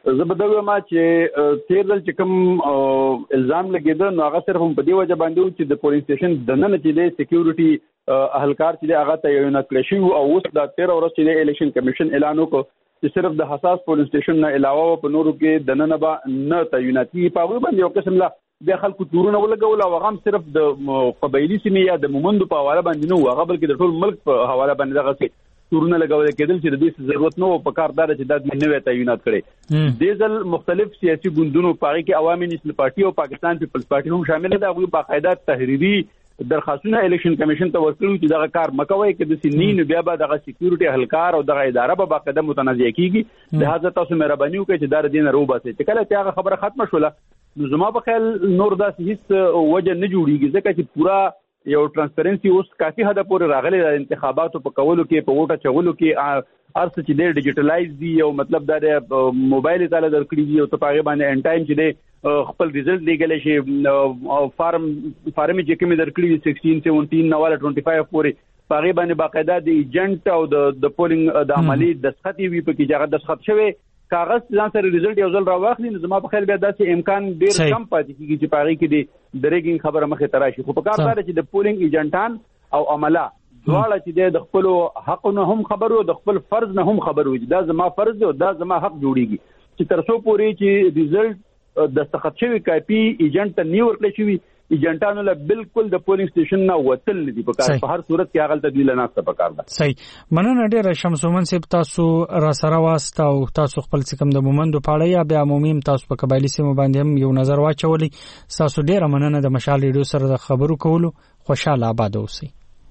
زبدوی ما چې تیر ځل چې کوم الزام لګیده نو هغه صرف په دې وجه باندې چې د پولیس سټیشن د نن چې د سکیورټي اهلکار چې هغه ته یو نکړی شو او اوس د تیر ورځ چې د الیکشن کمیشن اعلان وکړ چې صرف د حساس پولیس سټیشن نه علاوه په نورو کې د نن به نه تعیناتي په هغه باندې یو قسم لا د خلکو تورونه ولګول او هغه صرف د قبایلی سیمې یا د مومندو په حواله باندې نه هغه بلکې د ټول ملک په حواله باندې دغه تورونه لګول کېدل چې د دې ضرورت نه په کار دار چې د نوې تعینات کړي د ځل مختلف سیاسي ګوندونو پاره کې عوامي نېشنل پارټي او پاکستان پیپلز پارټي هم شامل دي هغه باقاعده تحریری درخواستونه الیکشن کمیشن ته ورکړو چې دغه کار مکوي کې د سنین بیا به دغه سکیورټي اهلکار او دغه اداره به باقاعده متنازع کیږي لہذا تاسو مهرباني وکړئ چې دا دین روباسي چې کله چې هغه خبره ختمه شوله نو زما په خیال نور داسې هیڅ وجه نه جوړیږي ځکه چې پورا یو ترانسپیرنسي اوس کافي حد پورې راغلي د انتخاباتو په کولو کې په ووټه چولو کې ارڅ چې د ډیجیټلایز دی او مطلب دا د موبایل تعالی درکړي دی او ته پاغه باندې ان ټایم چې د خپل ریزلټ لګل شي فارم فارم چې کوم درکړي سیکسټین سیونټین نواله ټوئنټي فایو پورې پاغه باندې باقاعده د ایجنټ او د د پولینګ د عملی دسخط وی په کې جګه دسخط شوی کاغذ ځان سره ریزلټ یو ځل راوخلی نو زما په خیال بیا داسې امکان ډیر کم پاتې کیږي چې پاره کې د درېګینګ خبره مخه تراشي خو په کار دا چې د پولینګ ایجنټان او عمله دواړه چې د خپل حق نه هم خبرو د خپل فرض نه هم خبرو دا زما فرض دی او دا زما حق جوړیږي چې تر څو پورې چې ریزلټ دستخط شوی کاپی ایجنټ ته نیو ورکړل شوی ایجنټانو له بالکل د پولینګ سټیشن نه وتل نه دي په کار په هر صورت کې هغه تدویل نه ست په کار ده صحیح مننه ډیر شمسومن صاحب تاسو را سره واسطه او تاسو خپل څکم د مومندو پاړی یا بیا عمومي تاسو په قبایلی سیمه باندې هم یو نظر واچولی تاسو ډیر مننه د مشال ریډیو سره د خبرو کولو خوشاله آباد اوسئ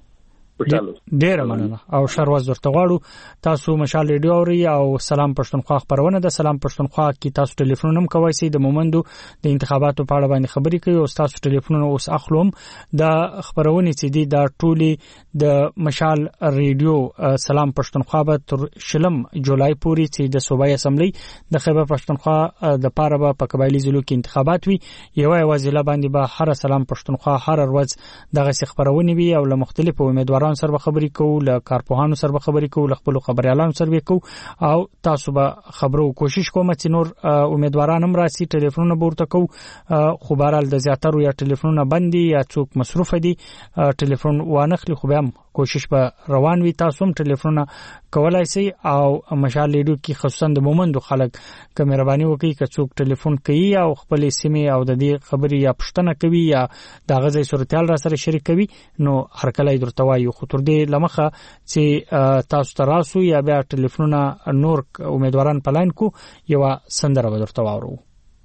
ډیر مننه او شروز ورته غواړو تاسو مشال ریډیو اوري او سلام پښتونخوا خبرونه د سلام پښتونخوا کې تاسو ټلیفون هم کوي سي د مومندو د انتخاباتو په اړه باندې خبرې کوي او تاسو ټلیفون اوس اخلوم د خبرونه چې دی د ټولي د مشال ریډیو سلام پښتونخوا به تر شلم جولای پورې چې د صوبایي اسمبلی د خیبر پښتونخوا د پاره په قبایلی ضلعو کې انتخابات وي یو وزیله باندې به هر سلام پښتونخوا هر ورځ دغه خبرونه وي او له مختلفو امیدوارانو سره خبرې کوو له کارپوهانو سره خبرې کوو له خپل خبريالانو سره کوو او تاسو به خبرو کوشش کوم چې نور امیدواران هم راسي ټلیفونونه ورته کوو خو بهرال د زیاترو یا ټلیفونونه بندي یا څوک مصروف دي ټلیفون وانخلي خو به هم کوشش به روان وي تاسو هم ټلیفونونه کولای شئ او مشال ریډیو کې خصوصا د مومندو خلک که مهرباني وکړي که څوک ټلیفون کوي او خپل سیمه او د دې خبري یا پښتنه کوي یا د غزي صورتحال را سره شریک کوي نو هر کله درته وایو خو تر دې لمخه چې تاسو تراسو یا بیا ټلیفونونه نور امیدواران پلاین کو یو سندره ورته واورو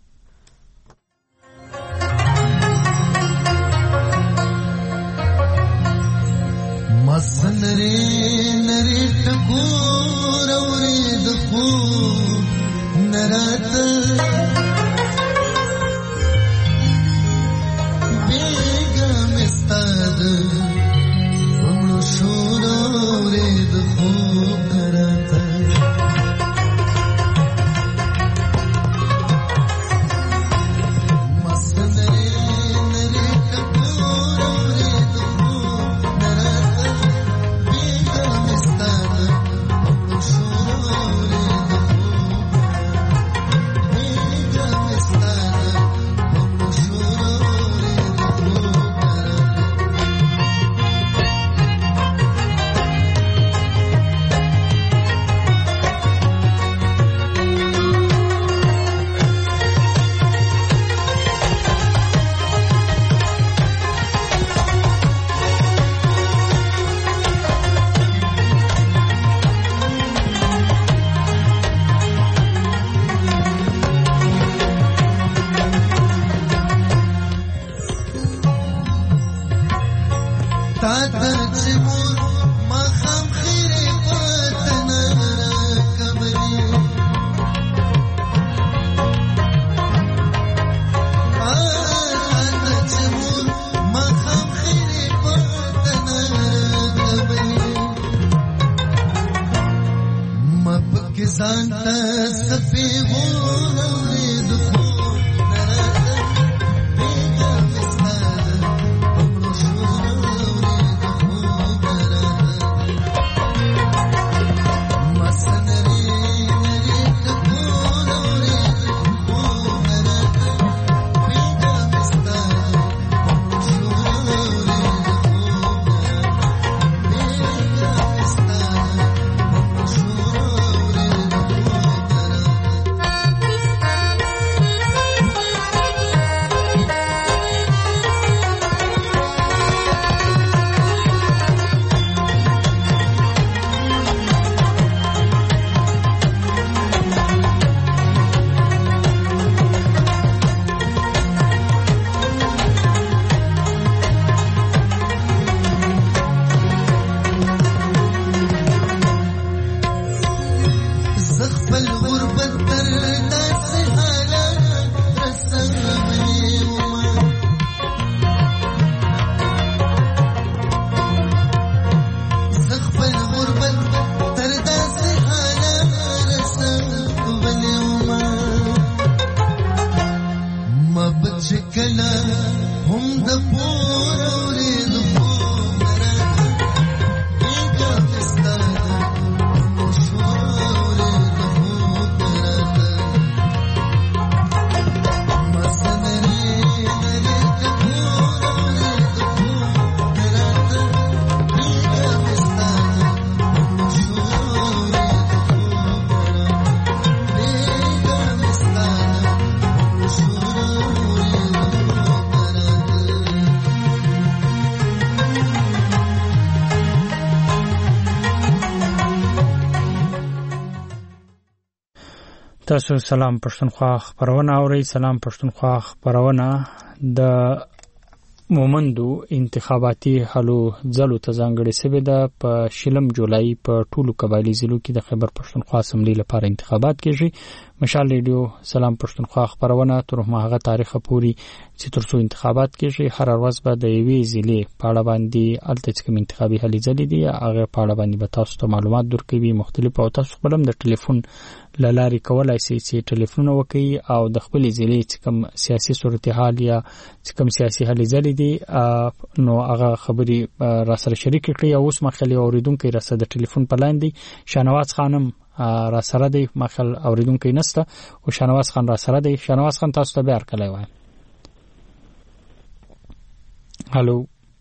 مسن ری نری ټکور اورید خو نرات بیگم استاد ومو شور اورید خو نرات تاسو سلام پښتونخوا خبرونه اورئ. سلام پښتونخوا خبرونه د مومندو انتخاباتي حلو ځلو ته ځانګړې شوې ده. په شلم جولای په ټولو قبایلی ضلعو کې د خیبر پښتونخوا اسمبلی لپاره انتخابات کیږي. مشال ریډیو سلام پښتونخوا خبرونه تر هغه تاریخ پورې چې تر څو انتخابات کیږي هر ورځ به د یوې ضلع په اړه باندې الته چې کوم انتخابي هلې ځلې دي هغه په اړه باندې به تاسو ته معلومات درکوي. مختلف او تاسو خپلم د ټلیفون لاري کولای شي چې ټلیفون وکړي او د خپل ضلع چې کوم سیاسي صورتحال یا چې کوم سیاسي هلې ځلې دي نو هغه خبري را سره شریک کړي. او اوس مخالي اوریدونکو را سره د ټلیفون په لاندې شانواز خانم را سره دی مخال اوریدونکو نسته او شانواز خان را سره دی. شانواز خان تاسو ته بیا کله وای. هالو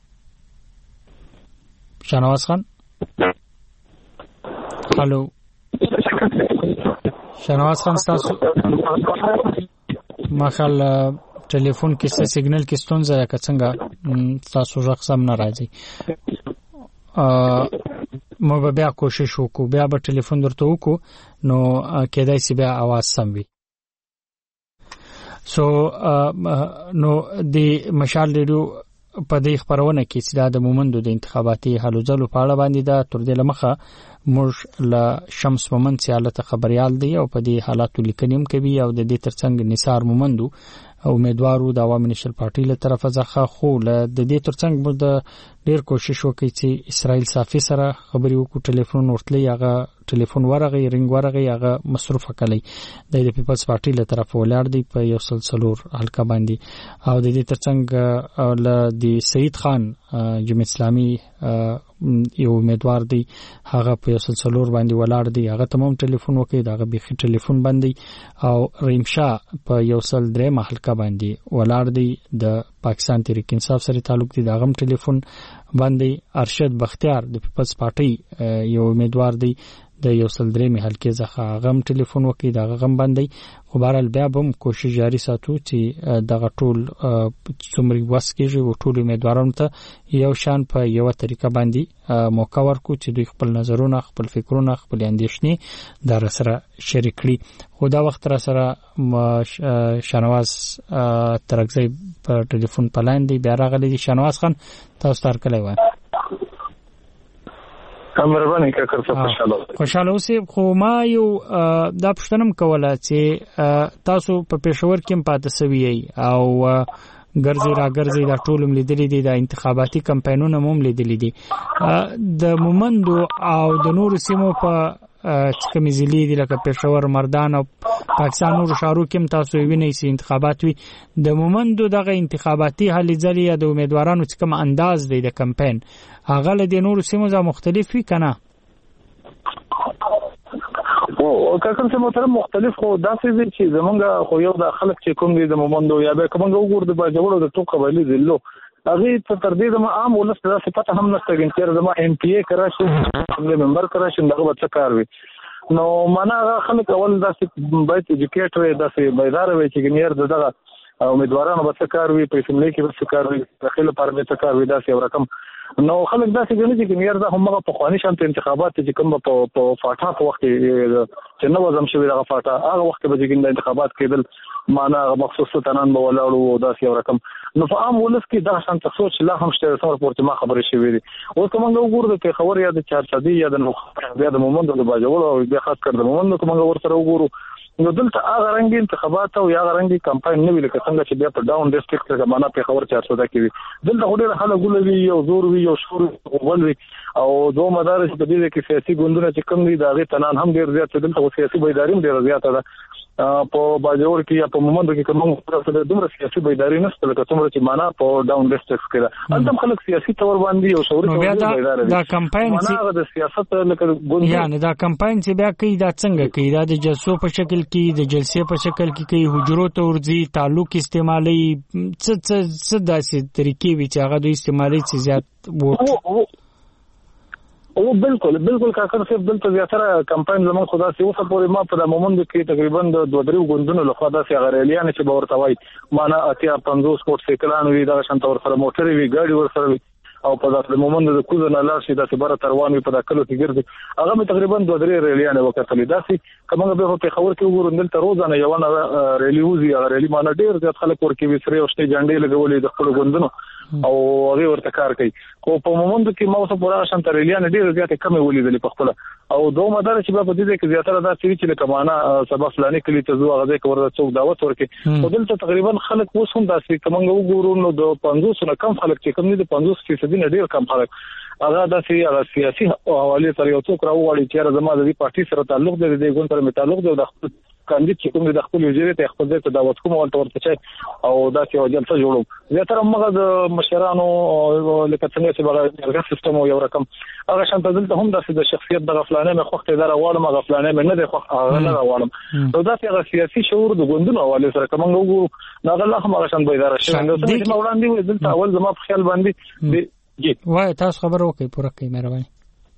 شانواز خان. هالو شانواز خان تاسو مخال ټلیفون کې څه سیګنل کې ستونزه یا څنګه تاسو ځخ سم نه راځي. مو به بیا کوشش وکړو بیا به ټلیفون درته وکړو نو کېدای شي بیا आवाज سم وي. سو نو د مشال ریډیو په دې خبرونه کې چې د مومندو د انتخاباتي حلو ځلو په اړه باندې دا تر دې لمخه موږ له شمس مومند سیاله خبريال دی او په دې حالاتو لیکنیم کوي او د دې ترڅنګ نثار مومندو امیدوارو د عوامي نشل پارټي له طرفه ځخه خو له د دې ترڅنګ موږ د ډیر کوشش وکړي چې اسرائیل صافي سره خبري وکړو. ټلیفون ورتلې هغه ټلیفون ورغی رنګ ورغی هغه مصروف کړي د پیپلز پارټي له طرفه ولاړ دی په یو سلسلور حلقه باندې او د دې ترڅنګ له د سید خان جمعیت اسلامي یو امیدوار دی هغه په یو سلسلور باندې ولاړ دی هغه تمام ټلیفون وکړي داغه بيخي ټلیفون باندې او ریمشا په یو سل درې محلقه باندې ولاړ دی د پاکستان تحریک انصاف سره تعلق دی داغه ټلیفون باندې ارشد بختیار د پیپلز پارټي یو امیدوار دی د یو سل درې محلقه ځخه غم ټلیفون وکړي داغه غم باندې خو بهرال بیا هم کوشش جاری ساتو چې دغه ټول څومره وس کېږي او ټول امیدوارانو ته یو شان په یو طریقه باندې موقع ورکو چې دوی خپل نظرونه خپل فکرونه خپل اندیشنې در سره شریک کړي. خو دا وخت را سره شانواز ترکزی په ټلیفون په لاندې بیا راغلی دی. شانواز خان تاسو تر کله وای مهرباني کاکر څه خوشاله خوشاله اوسې. خو ما یو دا پښتنم کوله چې تاسو په پېښور کې پاتې سوي او ګرځي را ګرځي دا ټول ملیدلې دي د انتخاباتي کمپاینونو هم لیدلې دي د مومندو او د نور سیمو په چې کومې ضلعې دي لکه پېښور مردان او پاکستان نور ښارو کې تاسو وینئ چې انتخابات وي د مومندو دغه انتخاباتي هلې ځلې یا د امیدوارانو چې کوم انداز دی د کمپاین هغه له د نور سیمو ځای مختلف وي کنه؟ او کاکر څه محترم مختلف خو داسې دي چې زمونږ خو یو د خلک چې کوم دي د مومندو یا به کومه وګور د باجوړو د ټوک قبایلی ضلعو هغه ته تر دې د عام ولس د صفات هم نشته ګنتیر د ما ایم پی ای کراشي د ممبر کراشي دغه څه کار وي نو معنا خلک اول داسې باید ایجوکیټ وي داسې بیدار وي چې ګنیر دغه امیدوارانو به څه کار وي په اسمبلی کې به څه کار وي داخله پر به څه کار وي داسې یو رقم نو خلک داسې ګڼي چې ګنیر دا هم په خواني شانت انتخابات چې کوم په په فاټا په وخت چې نو وزم شوی دغه فاټا هغه وخت به چې انتخابات کېدل معنا مخصوص تنان به ولاړو داسې یو رقم نو په عام ولس کې دا شان تاسو لا هم شته سره پورته ما خبرې شوې دي او کومه وګورو د خبر یا د چارچدي یا د بیا د مومند د باجوړو او بیا خاص کر د مومند کومه ورسره وګورو نو دلته هغه رنګ انتخابات او یا هغه رنګ کمپاین نه ویل کڅنګ چې بیا په ډاون ډیسټریکټ کې معنا په خبر چار سودا کوي دلته ډېر خلک ګولوي یو زور وی یو شور ولوي او دوه مدارس په دې کې سیاسي ګوندونه چې کوم دي دا غي تنان هم ډېر زیات دلته سیاسي بیداری هم ډېر زیات ده په باجوړ کې یا په مومند کې کوم څه دومره سیاسي بیداری نشته لکه څومره چې معنا په ډاون ډیسټریکټ کې ده انتم خلک سیاسي تور باندې او شعوري تور دا کمپاین چې د سیاست لکه ګوند یعنی دا کمپاین چې بیا کوي دا څنګه کوي دا د جلسو په شکل کې د جلسې په شکل کې کوي حجرو ته ورځي تعلق استعمالي څه څه څه داسې طریقې وي چې هغه د استعمالي چې زیات وو او بالکل بالکل کاکر صاحب دلته زیاتره کمپاین زمون خدا سي اوسه پورې ما په د مومند کې تقریبا د دوه درو غوندونو له خوا د سیغریلیان چې باور توای معنا اتیا پنځوس کوټ سیکلان وی دا شانت ور سره موټر وی ګاډي ور سره او په د مومند د کوزه نه لار شي د سبره تروان په داخلو کې ګرځي هغه مې تقریبا دوه درې ریلیان وکړلې داسې کومه به په خبر کې وګورم دلته روزانه یو نه ریلی وزي هغه ریلی معنا ډیر زیات خلک ورکې وسري او شته جنډې لګولې د خپل غوندونو او هغه ورته کار کوي خو په مومند کې ما اوسه پورا شانت ریلیان ډیر زیات کم ولیدل په خپل او دوه مدار چې په دې کې زیاتره دا چې چې کمانه سبب فلاني کلی ته زو هغه کې ورته څوک دعوت ورکړي او دلته تقریبا خلک اوس هم داسې کومه وګورو نو د پنځوس نه کم خلک چې کوم دي د پنځوس فیصد نه ډیر کم خلک هغه داسې سیاسي حواله تر یو څوک راوړي چې زما د پارټي سره تعلق دی د ګوند سره تعلق دی د خپل کاندید چې کوم د خپل وزیر ته خپل ځای ته دعوت کوم ولته ورته چې او داسې یو جلسه جوړو زیاتره موږ د مشرانو لکه څنګه چې بغا سیستم یو رقم هغه شانت دلته هم داسې د شخصیت د غفلانه مې خوخت دار غواړم غفلانه مې نه د خوخ هغه نه غواړم نو داسې هغه سیاسي شعور د ګوندونو حواله سره کوم وګورو نو الله هم هغه شان بیدار شي نو څنګه چې وړاندې دلته اول زما په خیال باندې جی وای تاسو خبر وکي پوره کوي مهرباني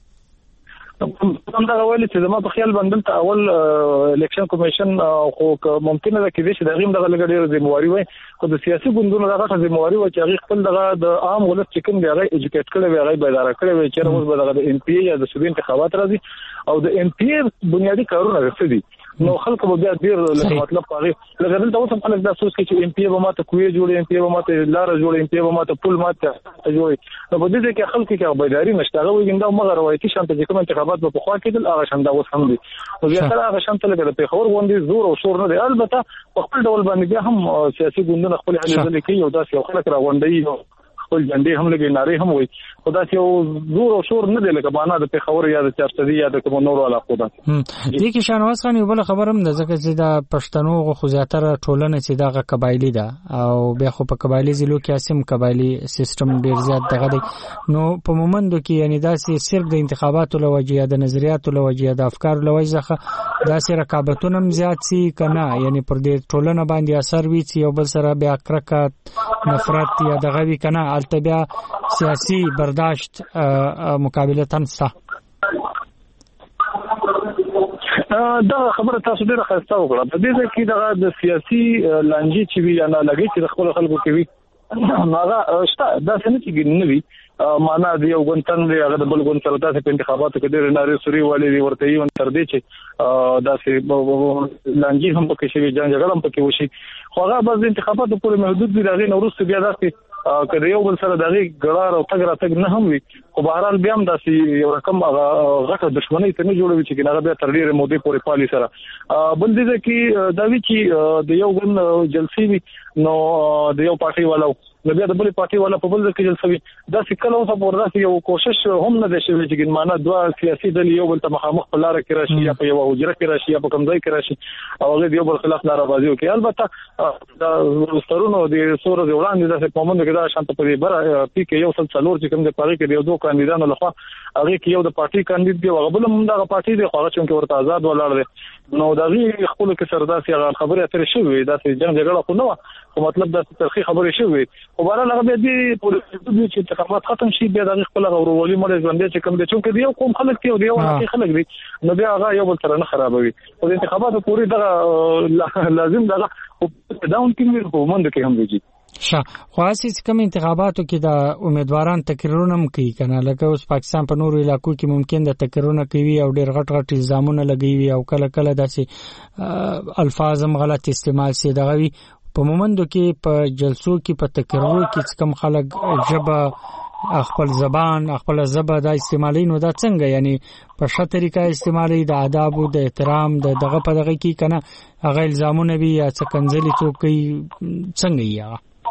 کوم دا ویل چې زما په خیال باندې ته اول الیکشن کمیشن خو ممکنه ده کې چې دغه دغه لګړي ذمہواری وي خو د سیاسي ګوندونو دغه ذمہواری و چې هغه خپل دغه د عام ولس چې کوم دی هغه ایجوکیټ کړي وي هغه بیدار کړي وي چې روز به دغه د ام پی ای یا د صوبې انتخابات راځي او د ام پی ای بنیادی کارونه غوښتي نو خلک به بیا ډیر لکه مطلب هغه لکه دلته اوس خلک دا سوچ کوي چې ام پی ای به ماته کوی جوړي ام پی ای به ماته لار جوړي ام پی ای به ماته پول ماته جوړي نو په دې کې خلک کې بیداری نشته هغه ویندا مغه روایتي شانت چې کوم انتخابات په خوا کې دل هغه شانت اوس هم دي نو بیا سره هغه شانت لکه په خبر غونډي زور او شور نه دی البته په خپل ډول باندې بیا هم سیاسي ګوندونه خپل حل ځل کوي او داسې یو خلک راغونډي خپل جنډې هم لګي ناري هم وي خدا چې یو زور او شور نه دی لکه معنا د پیښور یا د چارسدي یا د کوم نورو علاقو ده دي کې شانواز خان یو بل خبرم د ځکه چې د پښتنو غو خو زیاتره ټولنه چې دغه قبایلی ده او بیا خو په قبایلی ضلعو کې اسیم قبایلی سیستم ډیر زیات دغه دی نو په مومندو کې یعنی داسې صرف د انتخاباتو لوجه یا د نظریاتو لوجه د افکارو لوجه داسې رقابتونه زیات سي کنه یعنی پر دې ټولنه باندې اثر وي چې یو بل سره بیا کرکټ نفرت یا دغه وی کنه البته بیا سیاسي برداشت مقابله تنسته دا خبره تاسو ډیره خسته وکړه په دې کې دا د سیاسي لانجې چې وی نه لګي چې خپل خلکو کې وی هغه شته دا څنګه چې نه وی معنا دی یو غونټن دی هغه د بل غون سره تاسو په انتخاباتو کې ډېر ناري سوري والي دی ورته یو تر دې چې دا سي لانجې هم پکې شي جنگ جګړه هم پکې وشي خو هغه بعض انتخاباتو پورې محدود دي راغلي نو وروسته بیا داسې کله یو بل سره دغه ګړار او تګ راتګ نه هم وي خو بهرحال بیا هم داسې یو رقم غټه دښمنۍ ته نه جوړوي چې هغه بیا تر ډیره مودې پورې پالي سره بل دې کې دا وی چې د یو غن جلسې وي نو د یو پارټي والو نو بیا د بل پارټي والا په بل ځای کې جلسه وي دا څه کله اوسه پورې یو کوشش هم نه دی شوی چې معنا دوه سیاسي ډلې یو بل ته مخامخ په لار کې راشي یا په یو حجره کې راشي یا په کوم ځای کې راشي او هغه یو بل خلاف ناراضي وکړي البته دا ستورونو د سور د وړاندې د کومند کې دا شانت په بره پی کې یو څل څلور چې کوم د پاره کې یو دوه کاندیدانو لخوا هغه کې یو د پارټي کاندید دی او بل هم دا پارټي دی خو هغه چې ورته آزاد ولاړ دی نو دا وی خپل کې سرداسي هغه خبره اترې شوې دا چې جنگ جګړه خو نه و مطلب دا ترخی خبره شوې خو بهر هغه به دي پولیسو چې انتخابات ختم شي بیا د خپل غوړولي مړ ژوند چې کوم دي چې یو قوم خلک دی او یو واقعي خلک دي نو بیا هغه یو بل سره نه خرابوي او د انتخاباتو پوری دا لازم دا داون کې په مند کې هم دی شا خو اساس کوم انتخاباتو کې د امیدواران تکرارونه هم کوي کنه لکه اوس پاکستان په نورو علاقو کې ممکن د تکرارونه کوي او ډېر غټ غټ الزامونه لګوي او کله کله داسې الفاظ هم غلط استعمال شي دغه وی په مومندو کې په جلسو کې په تکرارو کې کم خلک جبه خپل زبان خپل زبه د استعمالي نو دا څنګه یعنی په ښه طریقه استعمالي د آداب او د احترام د دغه په دغه کې کنه هغه الزامونه وي یا څه کنځلي څوک کوي څنګه یې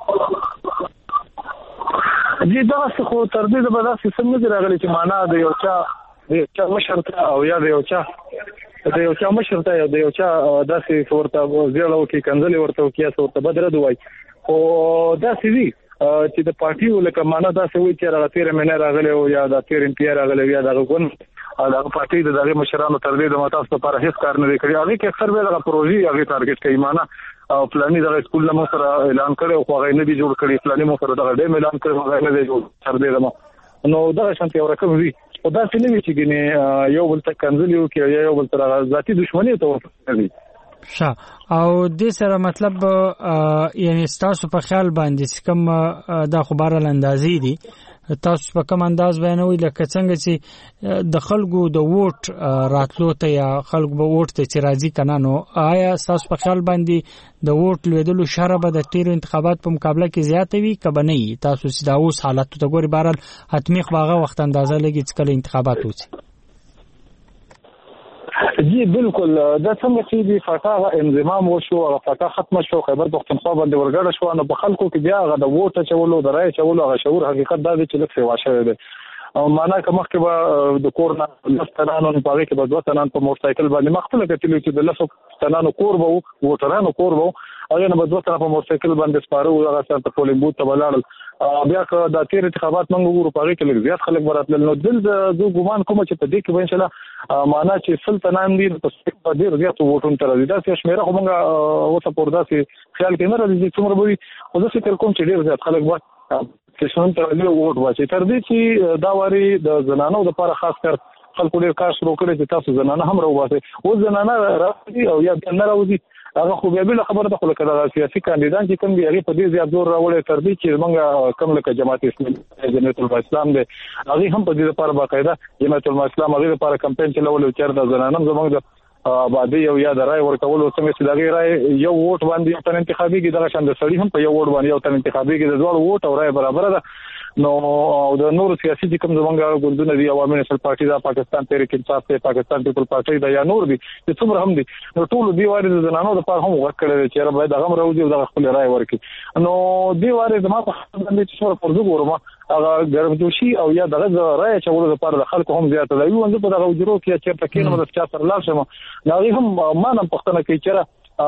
دې دا څه خو تر دې د بل څه سم نه راغلي چې معنا د یو چا د چا مشرته او یا د یو چا د یو چا مشرته یا د یو چا داسې ورته زیړو کې کنځلي ورته کې یا ورته بدره دوی او داسې وی چې د پارټي ولکه معنا دا څه وی چې راغتیر مې نه راغلی او یا د تیر ام پی آر راغلی یا د غون دا پارټي د دغه مشرانو تر دې د متاسف لپاره هیڅ کار نه کوي هغه کې اکثر به د پروژې هغه ټارګټ کوي معنا او پلاني د سکول له مو سره اعلان کړي او هغه نه دی جوړ کړي پلاني مو سره دغه ډیم اعلان کړي هغه نه دی جوړ تر دې نو دا شانتي ورکه وی او دا څه نه وی چې ګنې یو بل ته کنځلیو کې یو بل تر ذاتي دښمنی ته وي ښه او د سره مطلب یعنی تاسو په خیال باندې کوم دا خبره اندازې دي تاسو په کوم انداز بیانوي لکه څنګه چې د خلکو د ووټ راتلو ته یا خلکو به ووټ ته چې راځي کنه نو آیا تاسو په خیال باندې د ووټ لیدلو شره به د تیر انتخابات په مقابله کې زیاته وي کبه نه تاسو چې دا اوس حالت ته ګوري بهرحال حتمی خواغه وخت اندازه لګي چې کله انتخابات وشي جی بالکل دا څنګه چې د فتح انضمام وشو او فتح ختم شو خیبر پختونخوا باندې ورګړ شو نو په خلکو کې بیا غو د ووټ چولو د رای چولو غو شعور حقیقت دا چې لکه سیوا شوی دی او معنا کومه کې به د کورنا لستانانو په اړه کې به دوه تنان په موټر سایکل باندې مختلف کتلو چې د لسو تنانو کور به ووټرانو کور به هغه نه به دوه تنان په موټر سایکل باندې سپارو هغه سره په پولینګ بوت ته ولاړل بیا که د تیر انتخابات موږ وګورو په اړه کې لږ زیات خلک وراتل نو دل د ګومان کوم چې په دې کې به ان شاء الله معنا چې سلطنان دي په ډیر زیات ووټون تر دې دا چې شمیره هم اوسه پر داسې خیال کې نه راځي څومره به خو زه فکر کوم چې ډیر زیات خلک به چې څنګه تر دې ووټ واچي تر دې چې دا واري د زنانو لپاره خاص کر خلکو ډیر کار شروع کړي چې تاسو زنانه هم راوځي او زنانه راځي او یا نه راوځي هغه خو بیا بل خبره ده خو لکه د سیاسي کاندیدان چې کوم دی هغه په دې زیات زور راوړي تر دې چې موږ کوم لکه جماعت اسلامي جمعیت الاسلام دی هغه هم په دې لپاره باقاعده جمعیت الاسلام هغه لپاره کمپاین چلول او چیرته زنانم زموږ د آبادی او یا د رای ورکول او څنګه چې دغه رای یو ووټ باندې یو تن انتخابي کې دغه شان د سړي هم په یو ووټ باندې یو تن انتخابي کې د دوه ووټ او رای برابر ده نو د نور سیاسي چې کوم زمونږ ګوندونه دي عوامي نېشنل پارټي دا پاکستان تحریک انصاف ته پاکستان پیپل پارټي دا یا نور دي چې څومره هم دي نو ټول دی واري د زنانو د پاره هم ورکړل چې را باید هغه راوځي او د خپل رای ورکړي نو دی واري زما په باندې چې څومره پرځو ګورم هغه ګرمجوشي او یا دغه رای چولو لپاره د خلکو هم زیاته دی یو په دغه وجرو کې چې پکې نو د چا سره لاړ شم نو هم ما نه پښتنه کې چې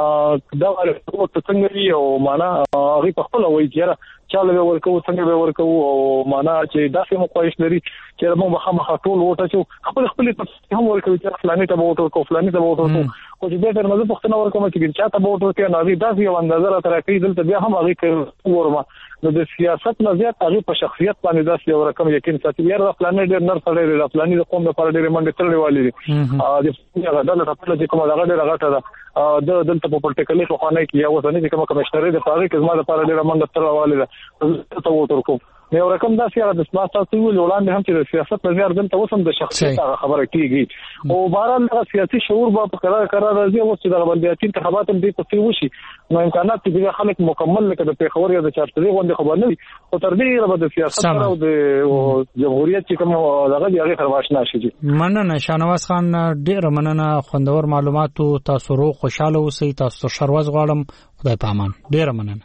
دا ورته څنګه وی او معنا هغه په خپل وایي چې چاله ورکو څنګه به ورکو او معنا چې داسې مو خوښ لري چې موږ مخامخ ټول وټه چې خپل خپل هم ورکو چې فلاني ته وټو کو فلاني ته وټو کو خو چې به تر مزه پښتنه ورکوم چې چا ته وټو کې نازي داسې یو اندازه را ترې دلته بیا هم هغه ورما نو د سیاست نه زیات هغه په شخصیت باندې داسې یو رقم یقین ساتي یاره د فلاني ډېر نر سره د فلاني د قوم لپاره ډېر منډه تللی والی دي ا د هغه دلته خپل چې کومه هغه ډېر غټه ده د دلته په پټکلې خو خانه کې یا وسنه چې کومه کمشنري د پاره کې زما لپاره ډېر منډه تللی والی ده ته وټر کوم یو رقم دا سیاره د سمات تاسو ویل وړاندې هم چې د سیاست په ځای دلته وسم د شخصیت خبره کیږي او بهرحال د سیاسي شعور په قرار قرار راځي او چې د بلدیاتي انتخابات هم دې په څیر وشي نو امکانات چې خلک مکمل لکه د پیښور یا د چارتلې غونډه خبر نه وي او تر دې رب د سیاست او د جمهوریت چې کوم دغه دی هغه خرواش نشي مننه شانواز خان ډیر مننه خوندور معلوماتو تاسو روغ خوشاله اوسئ تاسو شرواز غواړم خدای پامان ډیر مننه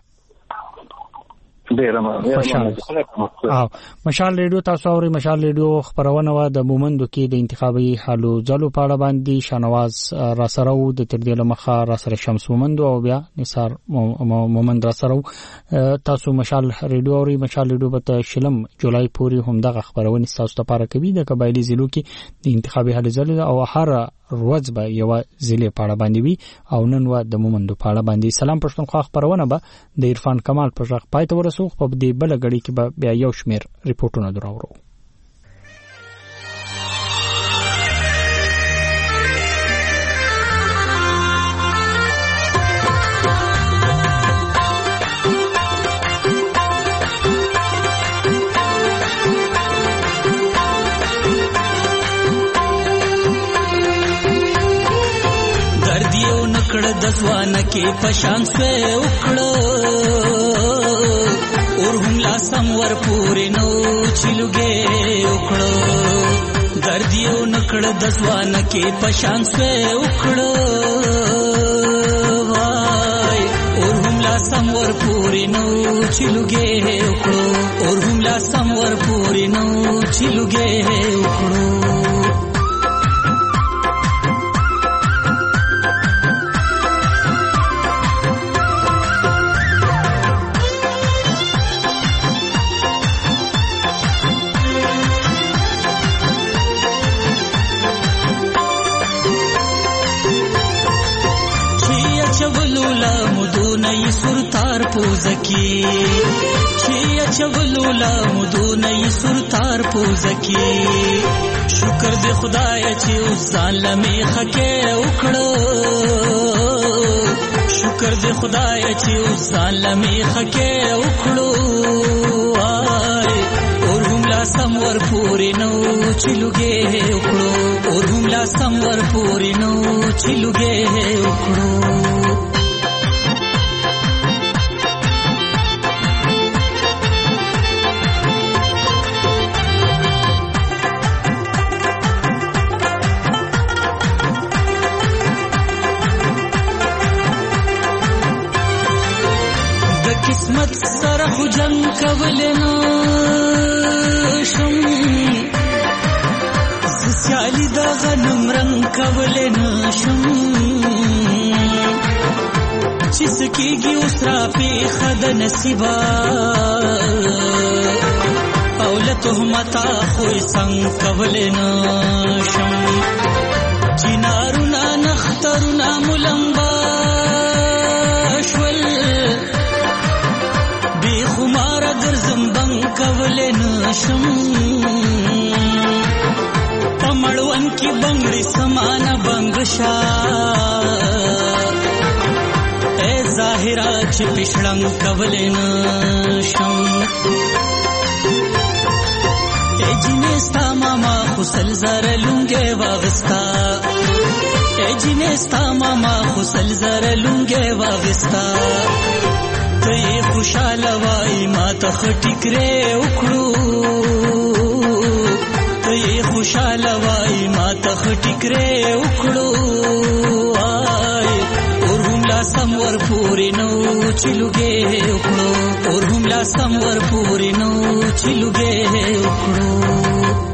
ډیر مننه او مشال ریډیو تاسو اوري مشال ریډیو خبرونه و د مومندو کې د انتخابي حالو ځلو په اړه باندې شانواز را سره و د تر دې لمخه را سره شمس مومندو او بیا نثار مومند را سره تاسو مشال ریډیو اوري مشال ریډیو په شلم جولای پورې هم دغه خبرونه تاسو ته لپاره کوي د قبایلی ضلعو کې د انتخابي حالو ځل او هر روز به یو ضلع په اړه باندې وي او نن و د مومندو په اړه باندې سلام پښتونخوا خبرونه به د عرفان کمال پر ځخ پای ته ورسو په دې بل غړي کې به بیا یو شمیر ریپورتونه دراوړو د ځوان کې پشان سوې وکړو اور هم لا سم ور پورې نو چلوګې وکړو درد یو نکړ د ځوان کې پشان سوې وکړو وای اور هم لا سم ور پورې نو چلوګې وکړو اور هم لا سم ور پورې نو چلوګې وکړو सुरतार पूजकी छिया चवलूला मुदुनई सुरतार पूजकी शुक्र दे खुदाया ची उस ज़ालमे खके उखड़ो शुक्र दे खुदाया ची उस ज़ालमे खके उखड़ो आए और हमला समवर पूरी नो चिलुगे उखड़ो और हमला समवर पूरी नो चिलुगे उखड़ो किस्मत सरा खु जंग कवले नशम सियाली दा गनम रंग कवले नशम जिसकीगी उसरा पे खद नसीबा औलत हमता खोई संग कवले नशम जिनारुना नख्तरुना मुलंबा खुमारा दर्जम बंग कवले नशम पमड़वन की बंगड़ी समान बंगशा ए जाहिरा पिछड़ंग कवले नशम ए जिनेस्ता मामा खुसल जर लूंगे वागस्ता ए जिनेस्ता मामा खुसल जर लूंगे वागस्ता ته خوشاله وای ما ته خټکره وکړو ته خوشاله وای ما ته خټکره وکړو وای اور هم لا سمور پورې نو چلوګې وکړو اور هم لا سمور پورې نو چلوګې وکړو